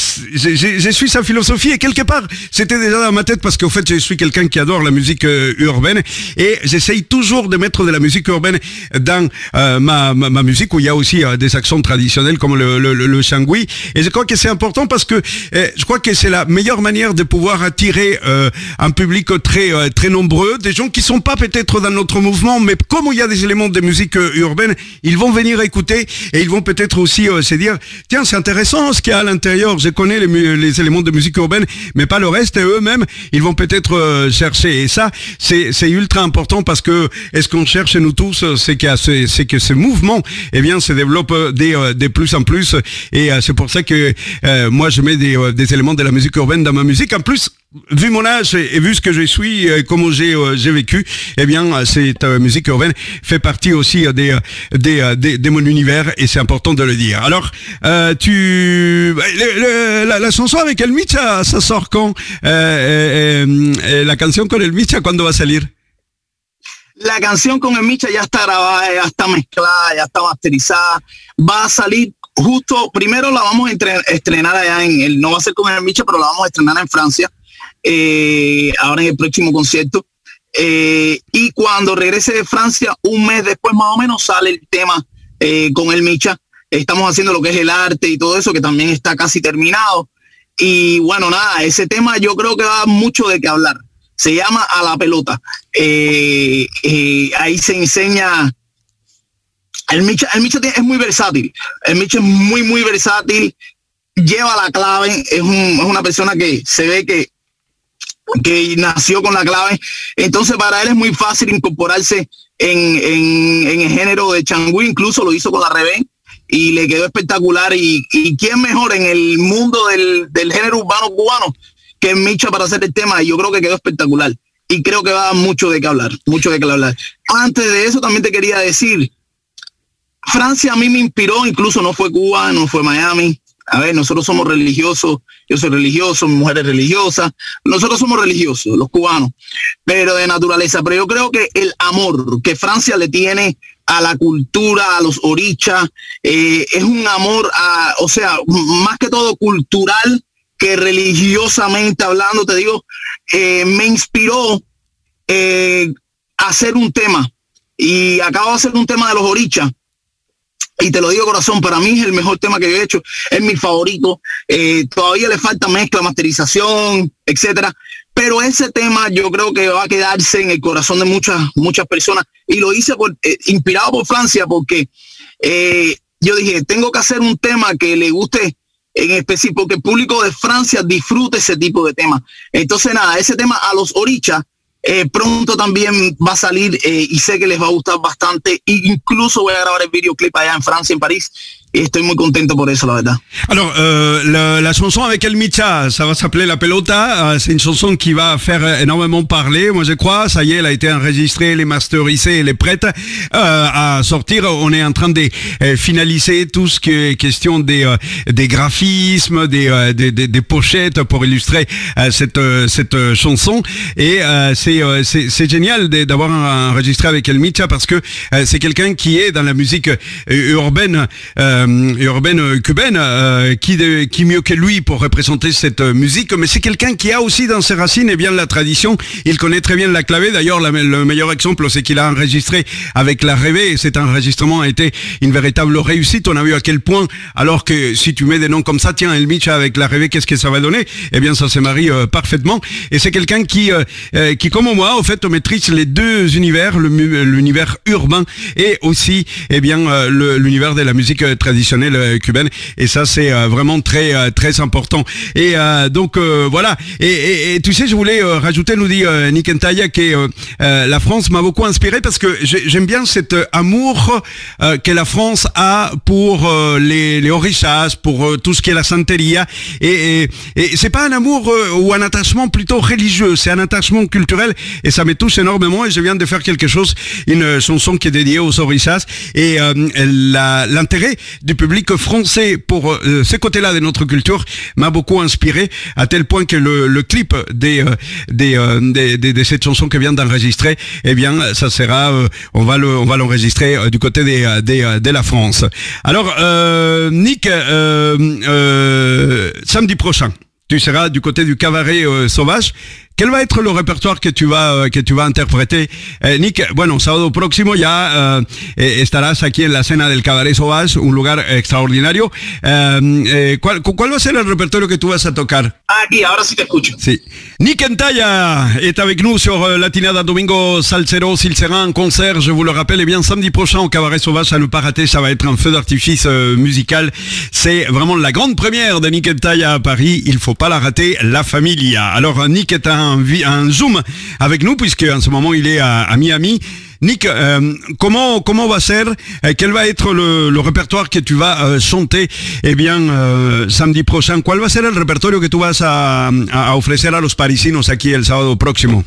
je suis sa philosophie et quelque part c'était déjà dans ma tête parce qu'au fait je suis quelqu'un qui adore la musique euh, urbaine et j'essaye toujours de mettre de la musique urbaine dans euh, ma, ma, ma musique où il y a aussi euh, des accents traditionnels comme le, le, le, le changui. Et je crois que c'est important parce que euh, je crois que c'est la meilleure manière de pouvoir attirer euh, un public très euh, très nombreux, des gens qui sont pas peut-être dans notre mouvement, mais comme il y a des éléments de musique urbaine, ils vont venir écouter et ils vont peut-être aussi euh, se dire, tiens, c'est intéressant ce qu'il y a à l'intérieur, je connais les, les éléments de musique urbaine mais pas le reste, et eux-mêmes ils vont peut-être euh, chercher. Et ça c'est, c'est ultra important parce que est-ce qu'on cherche nous tous, c'est, qu'il y a ce, c'est que ce mouvement eh bien se développe de, de plus en plus, et euh, c'est pour ça que euh, moi je mets des, euh, des éléments de la musique urbaine dans ma musique. En plus, vu mon âge et vu ce que je suis et comment j'ai euh, j'ai vécu, eh bien cette euh, musique urbaine fait partie aussi euh, des, des, euh, des de mon univers, et c'est important de le dire. Alors euh, tu le, le, la, la chanson avec El Micha, ça sort quand? euh, euh, euh, la canción con El Micha, ¿cuándo va a salir? La canción con El Micha ya está grabada, ya está mezclada, ya está masterizada, va a salir justo, primero la vamos a entre, estrenar allá en el, no va a ser con El Micha, pero la vamos a estrenar en Francia, eh, ahora en el próximo concierto, eh, y cuando regrese de Francia, un mes después más o menos, sale el tema eh, con El Micha. Estamos haciendo lo que es el arte y todo eso, que también está casi terminado, y bueno, nada, ese tema yo creo que va mucho de qué hablar. Se llama A la Pelota. Eh, eh, ahí se enseña. El Micha, el Micha es muy versátil. El Micha es muy, muy versátil. Lleva la clave. Es, un, es una persona que se ve que, que nació con la clave. Entonces, para él es muy fácil incorporarse en, en, en el género de changüí. Incluso lo hizo con la Rebén y le quedó espectacular. Y, y quién mejor en el mundo del, del género urbano cubano que Micha para hacer el tema, y yo creo que quedó espectacular y creo que va a dar mucho de qué hablar, mucho de qué hablar. Antes de eso también te quería decir, Francia a mí me inspiró, incluso no fue Cuba, no fue Miami. A ver, nosotros somos religiosos, yo soy religioso, mi mujer es religiosa, nosotros somos religiosos, los cubanos, pero de naturaleza. Pero yo creo que el amor que Francia le tiene a la cultura, a los orichas. Eh, es un amor, a, o sea, más que todo cultural que religiosamente hablando, te digo, eh, me inspiró eh, a hacer un tema. Y acabo de hacer un tema de los orichas. Y te lo digo corazón, para mí es el mejor tema que yo he hecho, es mi favorito. Eh, todavía le falta mezcla, masterización, etcétera. Pero ese tema yo creo que va a quedarse en el corazón de muchas, muchas personas. Y lo hice por, eh, inspirado por Francia, porque eh, yo dije, tengo que hacer un tema que le guste en específico, que el público de Francia disfrute ese tipo de tema. Entonces nada, ese tema a los orichas, Eh, pronto también va a salir eh, y sé que les va a gustar bastante. E incluso voy a grabar el videoclip allá en Francia, en París. Et estoy muy contento por eso, la verdad. Alors, euh, la, la chanson avec El Micha, ça va s'appeler La Pelota. C'est une chanson qui va faire énormément parler, moi je crois. Ça y est, elle a été enregistrée, elle est masterisée, elle est prête euh, à sortir. On est en train de euh, finaliser tout ce qui est question des, euh, des graphismes, des, euh, des, des, des pochettes pour illustrer euh, cette, euh, cette euh, chanson. Et euh, c'est, euh, c'est, c'est génial d'avoir enregistré avec El Micha parce que euh, c'est quelqu'un qui est dans la musique euh, urbaine euh, urbaine cubaine, euh, qui, de, qui mieux que lui pour représenter cette musique, mais c'est quelqu'un qui a aussi dans ses racines et bien la tradition. Il connaît très bien la clave. D'ailleurs, la, le meilleur exemple, c'est qu'il a enregistré avec la Rêvé, et cet enregistrement a été une véritable réussite. On a vu à quel point, alors que si tu mets des noms comme ça, tiens, El Micha avec la Rêvé, qu'est-ce que ça va donner? Eh bien, ça se marie euh, parfaitement. Et c'est quelqu'un qui, euh, qui, comme moi, au fait, maîtrise les deux univers, l'univers urbain et aussi, eh bien, euh, l'univers de la musique traditionnelle traditionnelle cubaine, et ça c'est euh, vraiment très euh, très important. Et euh, donc euh, voilà, et, et, et tu sais, je voulais euh, rajouter, nous dit euh, Nick Ntaya, que euh, euh, la France m'a beaucoup inspiré parce que j'aime bien cet amour euh, que la France a pour euh, les, les orishas, pour euh, tout ce qui est la santeria, et, et, et c'est pas un amour euh, ou un attachement plutôt religieux, c'est un attachement culturel, et ça me touche énormément. Et je viens de faire quelque chose, une chanson qui est dédiée aux orishas, et euh, l'intérêt du public français pour euh, ce côté-là de notre culture m'a beaucoup inspiré, à tel point que le, le clip des, euh, des, euh, des, des, de cette chanson que vient d'enregistrer, eh bien, ça sera, euh, on va le, on va l'enregistrer euh, du côté des, des, euh, de la France. Alors, euh, Nick, euh, euh, samedi prochain, tu seras du côté du Cabaret euh, Sauvage. ¿Qué va être le répertoire que tu vas, que tu vas interpreter? Eh, Nick, bueno, sábado próximo ya eh, estarás aquí en la escena del Cabaret Sauvage, un lugar extraordinario. Eh, eh, ¿cuál, ¿Cuál va a ser el repertorio que tú vas a tocar? Aquí, ahora sí te escucho. Sí. Nick Ntaya est avec nous sur Latinada Domingo Salsero. S'il sera en concert, je vous le rappelle, eh bien, samedi prochain au Cabaret Sauvage, à ne pas rater, ça va être un feu d'artifice euh, musical. C'est vraiment la grande première de Nick Ntaya à Paris. Il faut pas la rater, la familia. Alors, Nick est un Un, un Zoom avec nous, puisque en ce moment il est à, à Miami. Nick, euh, comment comment va ser, euh, quel va être le, le répertoire que tu vas euh, chanter, eh bien, euh, samedi prochain? ¿Cuál va a ser el repertorio que tú vas a, a ofrecer a los parisinos aquí el sábado próximo?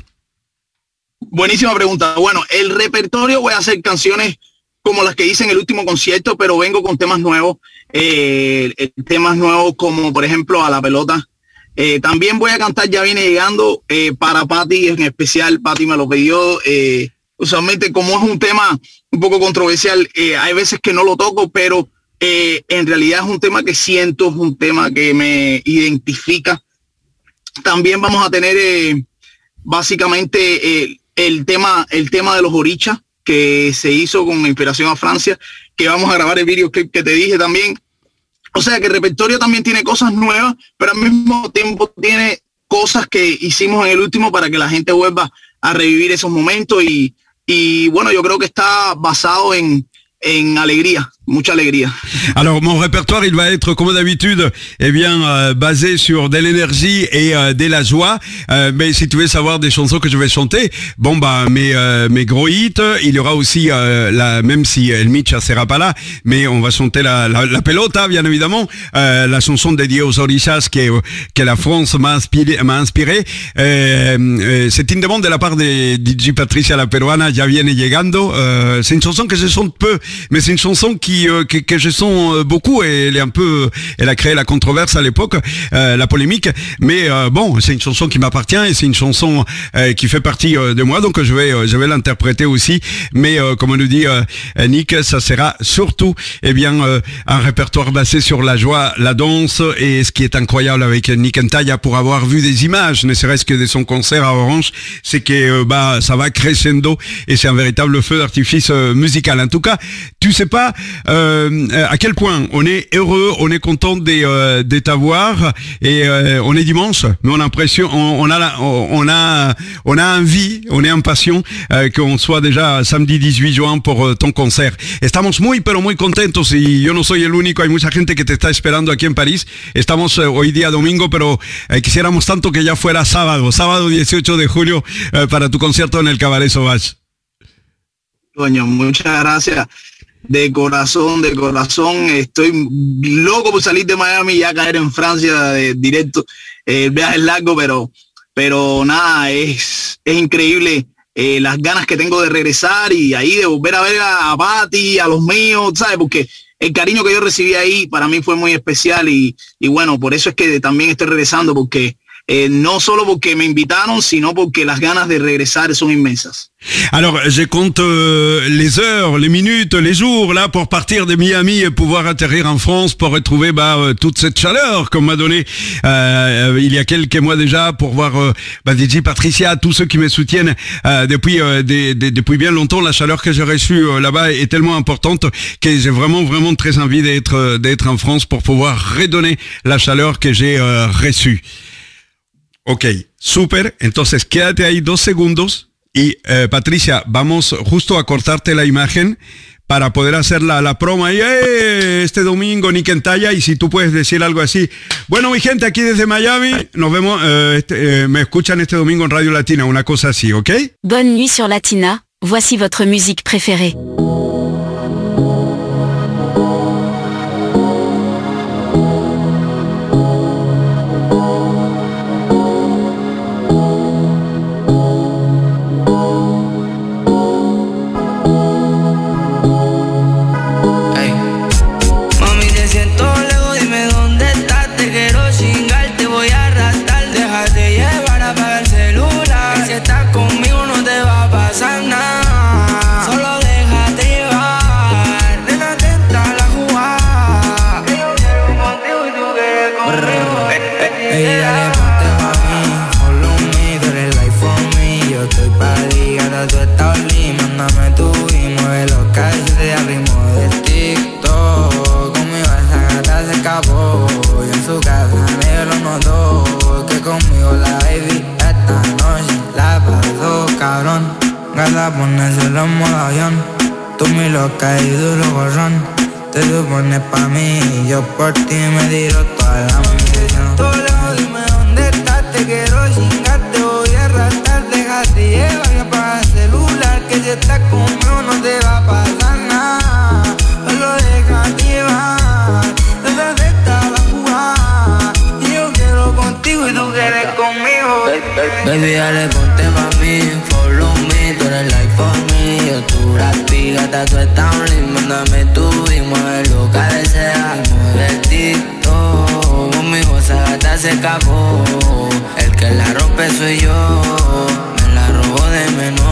Buenísima pregunta. Bueno, el repertorio, voy a hacer canciones como las que hice en el último concierto, pero vengo con temas nuevos, eh, temas nuevos como por ejemplo A la Pelota. Eh, también voy a cantar Ya Viene Llegando, eh, para Patti en especial. Patti me lo pidió. Eh, usualmente, como es un tema un poco controversial, eh, hay veces que no lo toco, pero eh, en realidad es un tema que siento, es un tema que me identifica. También vamos a tener eh, básicamente eh, el tema el tema de los orichas, que se hizo con inspiración a Francia, que vamos a grabar el videoclip que te dije también. O sea que el repertorio también tiene cosas nuevas, pero al mismo tiempo tiene cosas que hicimos en el último para que la gente vuelva a revivir esos momentos, y, y bueno, yo creo que está basado en, en alegría, mucha alegría. Alors mon répertoire, il va être comme d'habitude, eh bien euh, basé sur de l'énergie et euh, de la joie. Euh, mais si tu veux savoir des chansons que je vais chanter, bon bah mes euh, mes gros hits, il y aura aussi euh, la, même si El Micha sera pas là, mais on va chanter la la, la Pelota, bien évidemment, euh, la chanson dédiée aux orishas que que la France m'a inspiré m'a inspiré. Euh, euh, c'est une demande de la part de D J Patricia la Peruana, Ya Viene Llegando. Euh, c'est une chanson que je chante peu, mais c'est une chanson qui qui euh, que, que je sens euh, beaucoup, et elle est un peu, elle a créé la controverse à l'époque, euh, la polémique. Mais euh, bon, c'est une chanson qui m'appartient et c'est une chanson euh, qui fait partie euh, de moi, donc je vais euh, je vais l'interpréter aussi. Mais euh, comme nous dit euh, Nick, ça sera surtout eh bien euh, un répertoire basé sur la joie, la danse, et ce qui est incroyable avec Nick Ntaya, pour avoir vu des images, ne serait-ce que de son concert à Orange, c'est que euh, bah ça va crescendo et c'est un véritable feu d'artifice euh, musical. En tout cas, tu sais pas euh, à quel point on est heureux, on est content de, euh, de t'avoir, et euh, on est dimanche, mais on a l'impression, on, on a la, on a on a envie, on est impatient euh, qu'on soit déjà samedi dix-huit juin pour euh, ton concert. Estamos muy pero muy contentos, y yo no soy el único, hay mucha gente que te está esperando aquí en París. Estamos eh, hoy día domingo, pero eh, quisiéramos tanto que ya fuera sábado, sábado dieciocho de julio eh, para tu concierto en el Cabaret Sauvage. Coño, muchas gracias. De corazón, de corazón. Estoy loco por salir de Miami y ya caer en Francia de, directo. Eh, el viaje es largo, pero, pero nada, es, es increíble eh, las ganas que tengo de regresar y ahí de volver a ver a, a Patti, a los míos, ¿sabes? Porque el cariño que yo recibí ahí para mí fue muy especial, y, y bueno, por eso es que también estoy regresando, porque Eh, no solo porque me invitaron, sino porque las ganas de regresar son inmensas. Alors, je compte euh, les heures, les minutes, les jours là pour partir de Miami et pouvoir atterrir en France pour retrouver bah, euh, toute cette chaleur qu'on m'a donnée euh, il y a quelques mois déjà, pour voir euh, bah, D J Patricia, tous ceux qui me soutiennent euh, depuis euh, des, des, depuis bien longtemps. La chaleur que j'ai reçue euh, là-bas est tellement importante que j'ai vraiment vraiment très envie d'être euh, d'être en France pour pouvoir redonner la chaleur que j'ai euh, reçue. Ok, super. Entonces quédate ahí dos segundos y eh, Patricia, vamos justo a cortarte la imagen para poder hacer la, la promo ahí. ¡Eh! Este domingo Nick Ntaya, y si tú puedes decir algo así. Bueno, mi gente, aquí desde Miami, nos vemos, eh, este, eh, me escuchan este domingo en Radio Latina, una cosa así, ¿ok? Bonne nuit sur Latina, voici votre musique préférée. Ponérselo en modo avión. Tú mi loca y duro borrón. Te supones pa' mí y yo por ti me tiro toda la munición. Todo lejos, dime dónde estás. Te quiero chingar, te voy a arrastrar. Déjate llevar y apaga el celular, que si estás conmigo no te va a pasar nada. Solo déjate llevar, desde esta la jugada. Y yo quiero contigo y tú quieres conmigo. Baby, dale, ponte pa' mí, follow me, tú eres like for me. Yo tu rapi, gata, tú estás un link. Mándame tú y mueve lo que deseas. Mueve el TikTok, conmigo esa gata se escapó. El que la rompe soy yo, me la robó de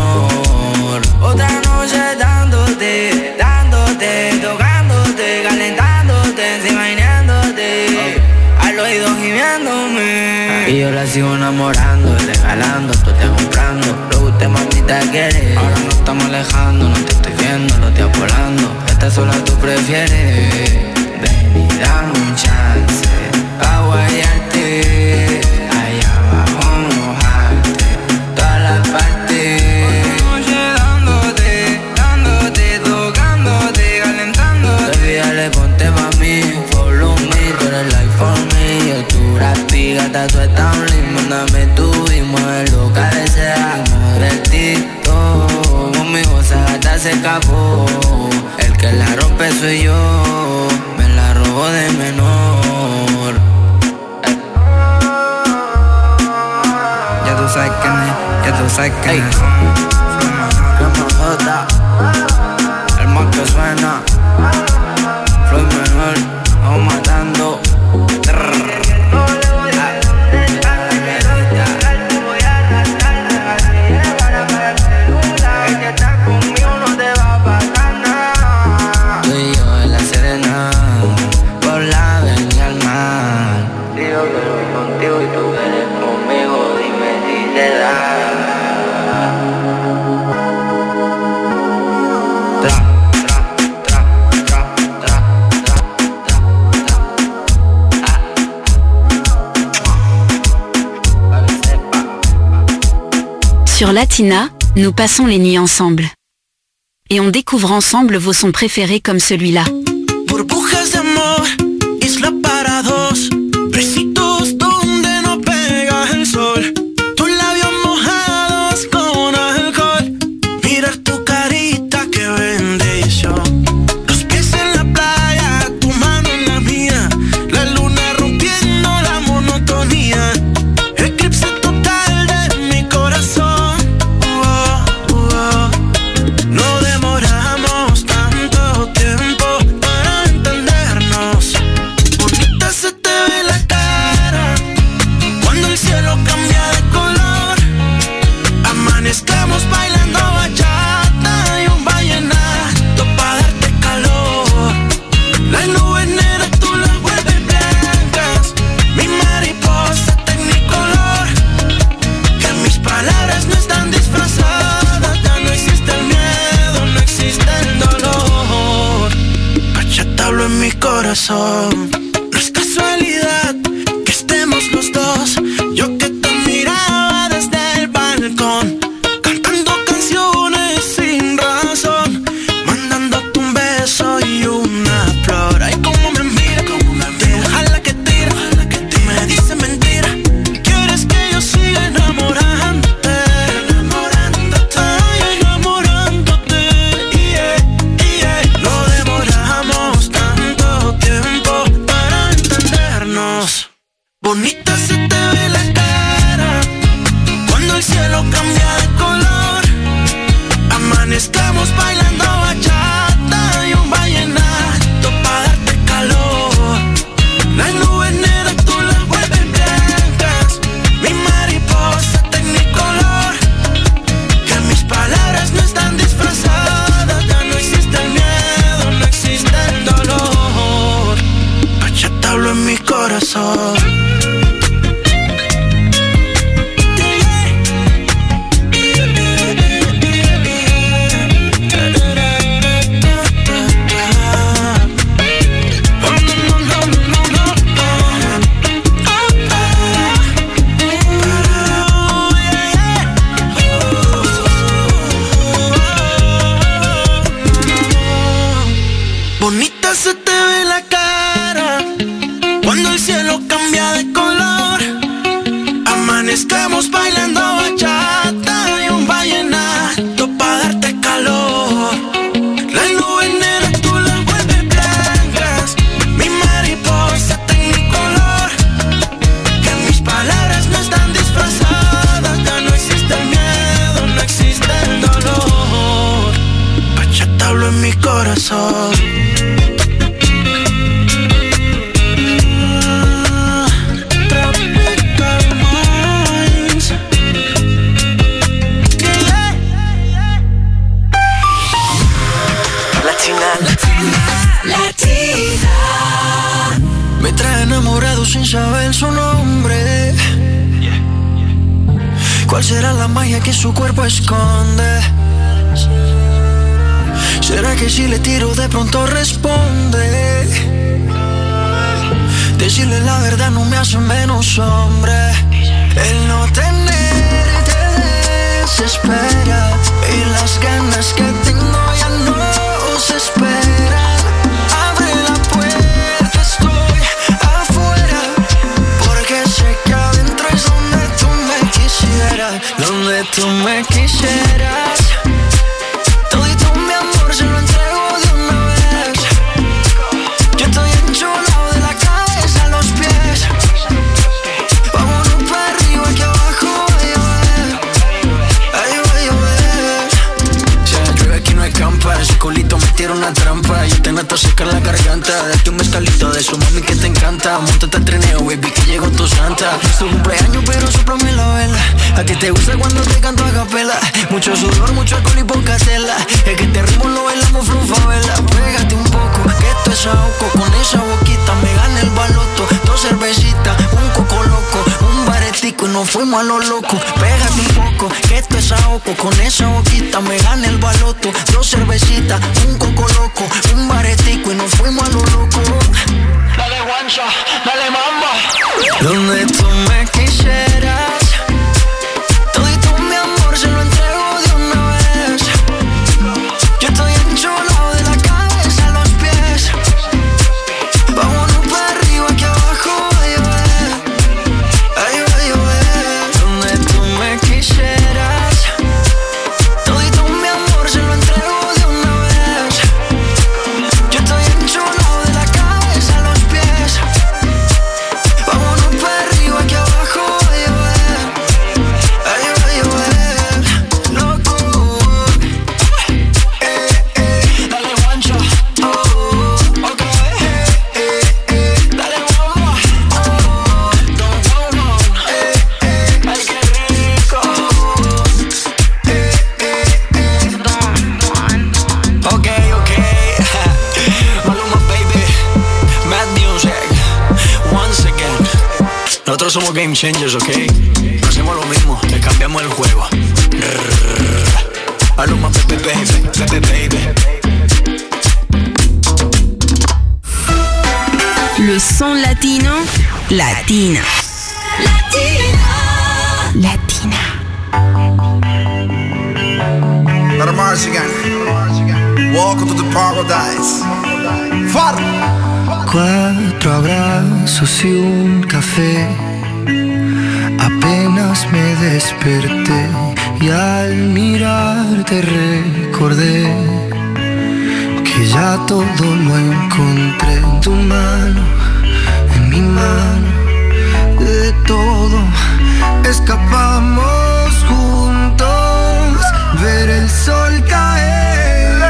menor. Otra noche dándote, dándote, tocándote, calentándote, encima imaginándote, al oído gimiéndome. Y yo la sigo enamorando, regalando, tú te comprando. Lo que usted mamita quiere. Ahora no estamos alejando, no te estoy viendo, no te volando. Esta sola tú prefieres. Ven y dame un chance pa' guayarte, allá abajo mojarte, todas las partes. Otra noche dándote, dándote, tocándote, calentándote. Baby, dale, ponte pa' mí, follow me, tú eres like for me. Yo tu rapi, gata, tú estás un link. Mándame tú y mueve lo que deseas. Mueve el TikTok, conmigo esa gata se escapó. El que la rompe soy yo, me la robó de menor. Eh. Ya tú sabes quién es, ya tú sabes quién es. El más que suena. flow mejor, vamos matando. Tú y yo en la Serena, por la avenida al mar. Digo que voy contigo y tú vienes conmigo, dime si te da. Sur Latina, nous passons les nuits ensemble. Et on découvre ensemble vos sons préférés comme celui-là. Burbujas de amor, isla para dos, besitos donde no pega el sol, tus labios mojados con alcohol, mirar tu carita, qué bendición, los pies en la playa, tu mano en la mía, la luna rompiendo la monotonía, eclipse total de mi corazón. Oh, oh. No demoramos tanto tiempo para entendernos. Bonita se te ve la cara cuando el cielo cambia de color. Amanezcamos bailando bachata y un vallenato pa' darte calor. Las nubes negras tú las vuelves blancas, mi mariposa tecnicolor. Que mis palabras no están disfrazadas, ya no existe el miedo, no existe el dolor. Bachata hablo en mi corazón. No es casualidad que estemos los dos. Yo que te miraba desde el balcón, cantando canciones sin razón, mandándote un beso y una flor. Ay, cómo me mira, cómo me mira. Ojalá que tira, ojalá que tira. Me dice mentira. Quieres que yo siga enamorándote, enamorándote, ay, enamorándote. Yeah, yeah. No demoramos tanto tiempo para entendernos. Bonita se te ve la cara cuando el cielo cambia de color. Amanezcamos bailando bachata y un vallenato pa' darte calor. Las nubes negras tú las vuelves blancas, mi mariposa tecnicolor. Que mis palabras no están disfrazadas, ya no existe el miedo, no existe el dolor. Bachata hablo en mi corazón. Bonita se te ve la cara cuando el cielo cambia de color. Amanezcamos bailando bachata y un vallenato pa' darte calor. Las nubes negras tú las vuelves blancas, mi mariposa tecnicolor. Que mis palabras no están disfrazadas, ya no existe el miedo, no existe el dolor. Bachata hablo en mi corazón. Me trae enamorado sin saber su nombre. ¿Cuál será la magia que su cuerpo esconde? ¿Será que si le tiro de pronto responde? Decirle la verdad no me hace menos hombre. El no tenerte desespera y las ganas que tengo ya no se esperan. Abre la puerta, estoy afuera, porque sé que adentro es donde tú me quisieras, donde tú me quisieras. Todito mi amor se lo entrego de una vez. Yo estoy enchulado de la cabeza a los pies. Vámonos para arriba que abajo va a llover. Ahí va a llover. Si la llueve aquí no hay campa, ese culito me tira una trampa. Yo te me está seca la garganta. Date un mezcalito de su mami que te encanta. Móntate al trineo, baby, que llegó tu santa. Es tu cumpleaños, pero sóplame la vela. A ti te gusta cuando te canto a capela. Mucho sudor, mucho alcohol y poca tela. Es que este ritmo lo bailamos flufavela. Pégate un poco, que esto es ahogo. Con esa boquita me gana el baloto. Dos cervecitas, un coco loco, un baretico y nos fuimos a lo loco. Pégate un poco, que esto es ahogo. Con esa boquita me gana el baloto. Dos cervecitas, un coco loco, un baretico y nos fuimos a lo loco. Dale guancha, dale mamba. Donde tú me quisieras, todito mi amor se lo entrego de una vez. Yo estoy enchulado de la cabeza a los pies. Vámonos para arriba que abajo va a llover. Ay, va a llover. Donde tú me quisieras, todito mi amor se lo entrego de una vez. Yo estoy enchulado de la cabeza a los pies. Vámonos para arriba que abajo va a llover. Ay, va a llover. Loco. Eh, eh. Dale guancha. Oh, ok. Eh, eh, eh. Dale bomba. Oh, don't go wrong. Eh, eh. Ay, qué rico. Eh, eh, eh. Ok, ok. Maluma, baby. Mad Music. Once again. Nosotros somos game changers, ok. No hacemos lo mismo, le cambiamos el juego. Maluma, baby, baby, baby, baby. Le son latino, latina. Latina. Para Marzigan. Welcome to the paradise. Far. Cuatro abrazos y un café. Apenas me desperté y al mirarte recordé que ya todo lo encontré en tu mano, en mi mano. De todo escapamos juntos, ver el sol caer.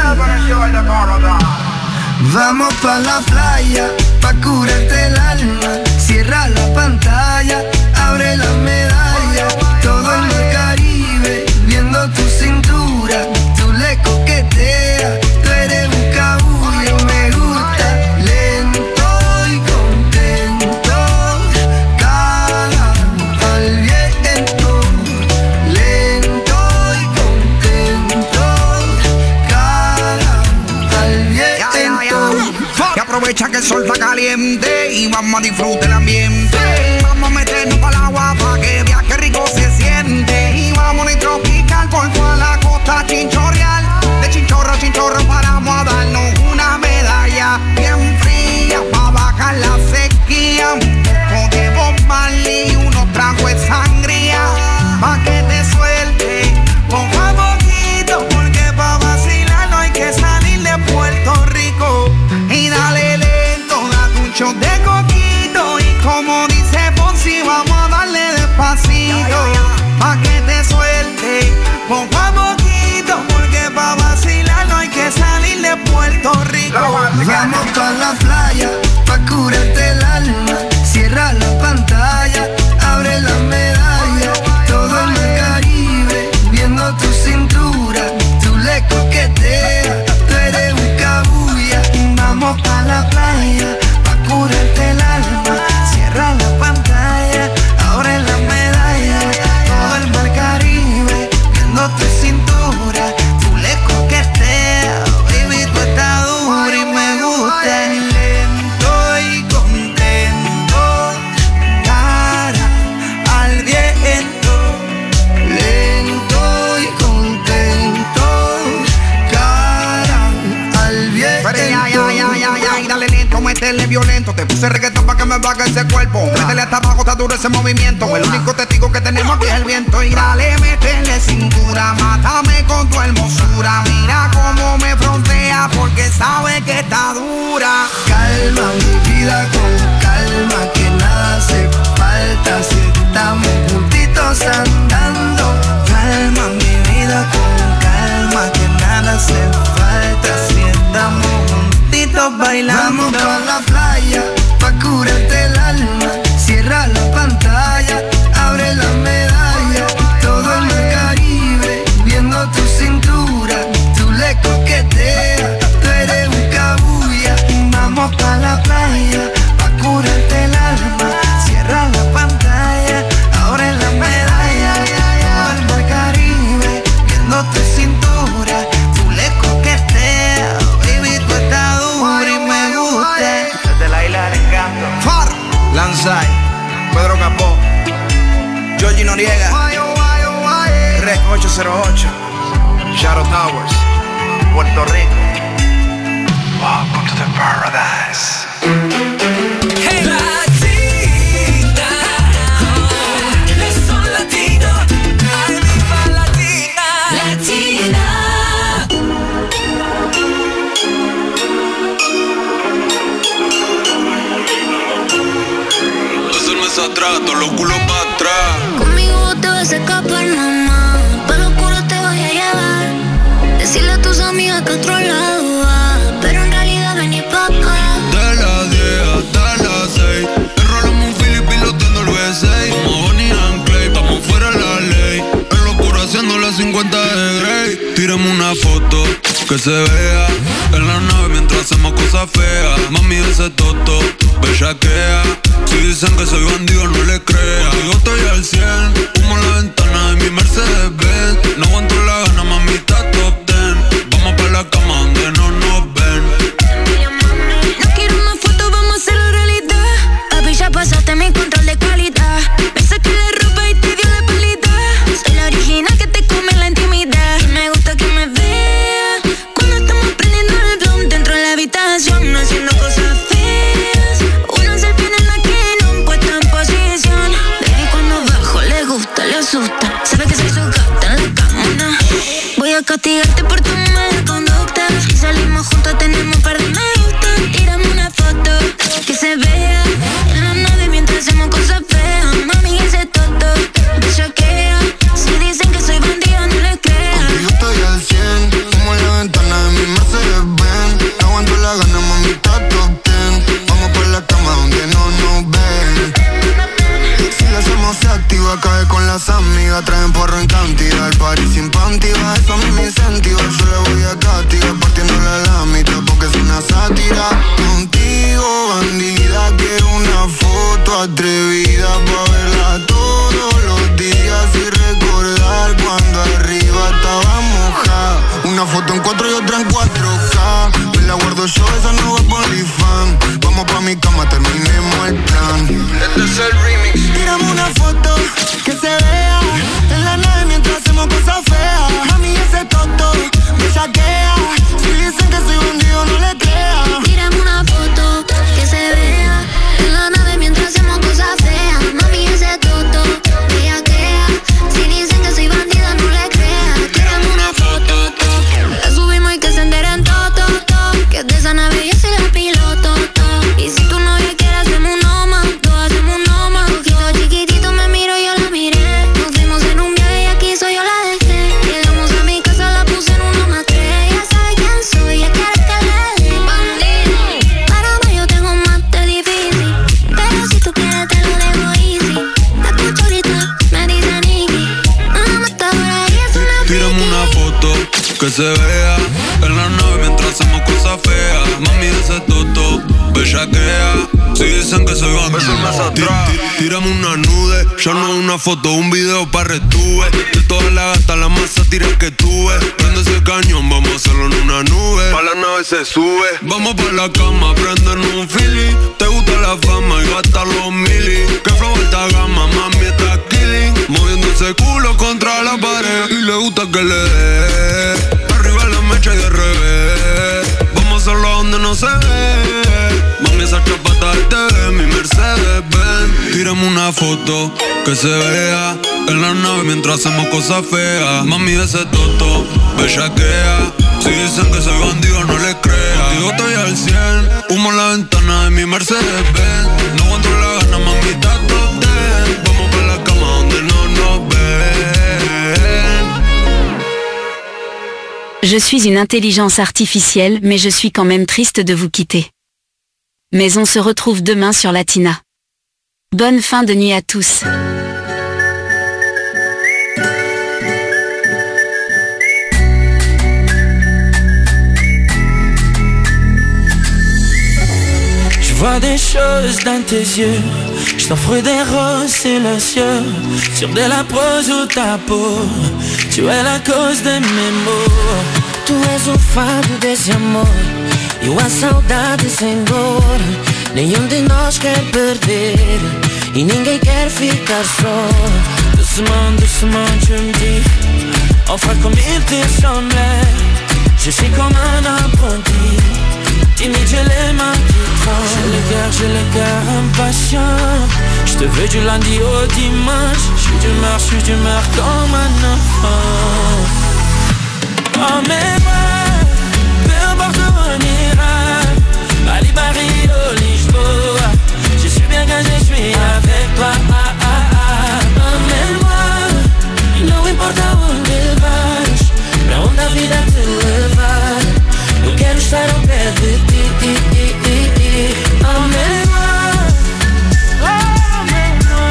Vamos pa' la playa, pa' curarte el alma. Cierra la pantalla, abre la medalla. Todo en el Caribe, viendo tu cintura. Tú le coqueteas, tú eres un cabullo. Me gusta lento y contento. Cara al viento, lento y contento. Cara al viento. Y aprovecha que el sol está caliente y vamos a disfrutar el ambiente. Vamos a meternos para el agua para que veas qué rico se siente. Y vamos a tropical por toda la costa chinchorreal. De chinchorro a chinchorro paramos a darnos una medalla bien fría para bajar la sequía. Un poco de Bob Marley y unos tragos de sangría pa' que te suelte poco a poquito, porque pa' vacilar no hay que salir de Puerto Rico. Y dale lento, date un shot de coquito. Y como dice Fonsi, vamos a darle despacito pa' que te suelte poco a poquito, porque pa' vacilar no hay que salir de Puerto Rico. Vamos pa' la playa, pa' curarte el alma. Cierra la pantalla, abre la medalla. Todo en el Caribe, viendo tu cintura. Tú le coqueteas, tú eres un cabulla. Vamos pa' la playa, pa' curarte el alma. Cierra la pantalla, abre la medalla. Todo el mar Caribe, viendo tu cintura. Tú le coqueteas, baby, tú estás dura y me gusta. Lento y contento, cara al viento. Lento y contento, cara al viento. Pero ya, ya, ya, ya, ya, y dale lento, métele violento. Te puse reggaetón pa' que me baje ese cuerpo. Métele hasta abajo, está duro ese movimiento. El único testigo que tenemos aquí es el viento. Y dale, métele cintura, mátame con tu hermosura. Mira cómo me frontea, porque sabe que está dura. Calma mi vida con calma, que nada hace falta si estamos juntitos andando. Calma mi vida con calma, que nada hace falta si estamos juntitos Shadow Towers, Puerto Rico. Welcome to the paradise. Hey, Latina, el son latino, arriba Latina, Latina. Eso no es atrás, todos los culos para atrás. Conmigo te vas a escapar, mamá. Para lo oscuro te voy a llevar. Decirle a tus amigas que otro lado va, pero en realidad vení pa' acá. De las diez hasta las seis, enrolamos un Philip piloteando el V seis. Como Bonnie and Clyde, estamos fuera de la ley. En locura haciendo las cincuenta de Grey. Tírame una foto que se vea en la nave mientras hacemos cosas feas. Mami, ese toto, bellaquea. Si dicen que soy bandido, no le crea. Yo estoy al cien, humo en la ventana de mi Mercedes Benz. No aguanto la gana, mamita, top ten. Vamos pa' la cama donde no nos ven. No quiero una foto, vamos a hacerlo realidad. Papi, ya pasaste mi control de calidad. Me saqué la ropa y te dio la palita. Soy la original que te come la intimidad. Y me gusta que me veas cuando estamos prendiendo el blunt dentro de la habitación, haciendo cosas feas. Una selfie en la que no puesta en posición. Baby, cuando bajo le gusta, le asusta. Sabe que soy su gata en la cama. Voy a castigarte por tu mala conducta. Si salimos juntos tenemos un par de me gustan. Tírame una foto que se vea en la nave mientras hacemos cosas feas. Mami, ese toto bellaquea. Si dicen que soy bandida, no les creas. Contigo estoy al cien, como en la ventana de mi Mercedes Benz. No aguanto la gana, mamita, top ten. Vamos por la cama donde no nos ven. Si la hacemos se activa, cae con las amigas. Traen porro en cantidad, el party sin panty. Eso a mí me incentiva, yo le voy a castigar partiéndola a la mitad porque es una sátira. Contigo, bandida, quiero una foto atrevida pa' verla todos los días y recordar cuando arriba estaba mojada. Una foto en cuatro y otra en cuatro K. Me la guardo yo, esa no va por OnlyFans. Vamos pa' mi cama, terminemos el plan. Este es el remix. Tírame una foto que se vea en la nave mientras hacemos cosas feas. Mami, ese toto me saquea. Si dicen que soy bandido, no le crea. Tírame una foto que se vea en la nave mientras hacemos cosas feas. Mami, ese toto bellaquea. Si dicen que soy bandida, no le crea. Tírame una foto, la subimos y que se enteren todo, todo, todo. Que de esa nave yo soy la piloto, todo. Y si tu novia quiere hacemos un no más, todos hacemos un no más. Ojito chiquitito me miro, yo la miré. Nos fuimos en un viaje y aquí soy yo la dejé. Llegamos a mi casa, la puse en uno más tres. Ya sabe quién soy, ya quiere que le dé. Bandido, para mí yo tengo más de difícil. Pero si tú quieres te lo dejo easy. La escucho ahorita, me dice Nicky. No me está por ahí, es una friki. Tírame una foto que se vea en la nave mientras hacemos cosas feas. Mami, ese toto bellaquea. Si dicen que soy bandido, Tí- tí- tírame una nude. Ya no una foto, un video pa' retuve. De todas las gatas, la más sátira que tuve. Prende ese cañón, vamos a hacerlo en una nube. Pa' la nave se sube. Vamos pa' la cama, prendernos un Philly. Te gusta la fama y gastar los mili. Que flow alta gama, mami está killing. Moviendo ese culo contra la pared. Y le gusta que le dé arriba la mecha y de revés. Vamos a hacerlo donde no se ve. Mami, esa chapata del T V, mi Mercedes Benz. Tírame una foto que se vea en la nave mientras hacemos cosas feas. Mami, ese toto bellaquea. Si dicen que soy bandido, no le crea. Digo, estoy al cien, humo en la ventana de mi Mercedes Benz. No aguanto la gana, mamita, top ten. Vamos pa' la cama donde no nos ven. Je suis une intelligence artificielle, mais je suis quand même triste de vous quitter. Mais on se retrouve demain sur Latina. Bonne fin de nuit à tous. Je vois des choses dans tes yeux, je t'offre des roses silencieux sur de la prose ou ta peau. Tu es la cause de mes maux. Tu és o fado desse amor e a saudade sem dor. Nenhum de nós quer perder e ninguém quer ficar só. Doucement, doucement tu me dis, on fera comme il te semblait. Je suis comme un apprenti, timide, j'ai les mains qui tremblent. J'ai le cœur, j'ai le cœur impatient. Je te veux du lundi au dimanche. Je suis d'humeur, je suis d'humeur comme un enfant. Emmène-moi, peu importe où on ira, Bali, Paris, au Lisboa. Je suis bien quand je suis avec toi. Ah, ah, ah. Emmène-moi, no importa onde vais, pra onde a vida te levar. Eu quero estar ao pé de ti. Emmène-moi, emmène-moi,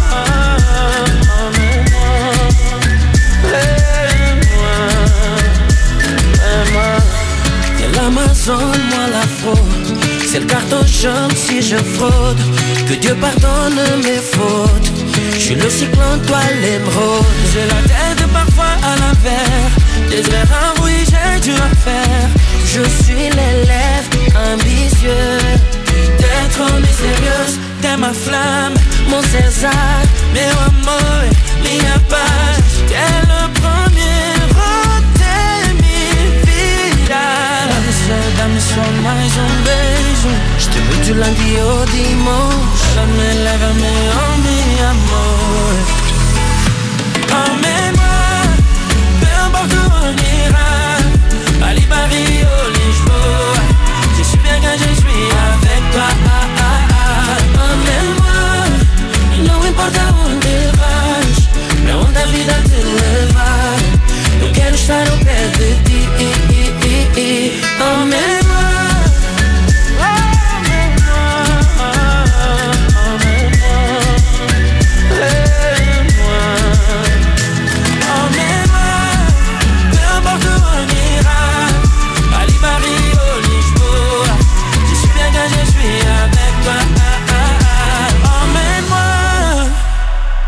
emmène-moi, emmène-moi. T'es l'Amazon, moi la fraude. C'est le carton jaune si je fraude. Que Dieu pardonne mes fautes. Je suis le cyclone, toi l'émeraude. J'ai la tête parfois à l'envers. Des erreurs, oui j'ai dû en faire. Je suis l'élève ambitieux. T'es trop mystérieuse, t'es ma flamme, mon César. Meu amor, minha paz. T'es le premier, oh t'es mi vida. Dá-me só, dá-me só mais um beijo. Je te veux du lundi au dimanche. Lève-me, lève-me, oh mi amor. Emmène-moi, peu importe où on ira, Bali, Paris, au Lisboa. Je suis bien quand je suis avec toi. Ah, ah, ah. Emmène-moi, no importa onde vais, pra onde a vida te levar. Eu quero estar ao pé de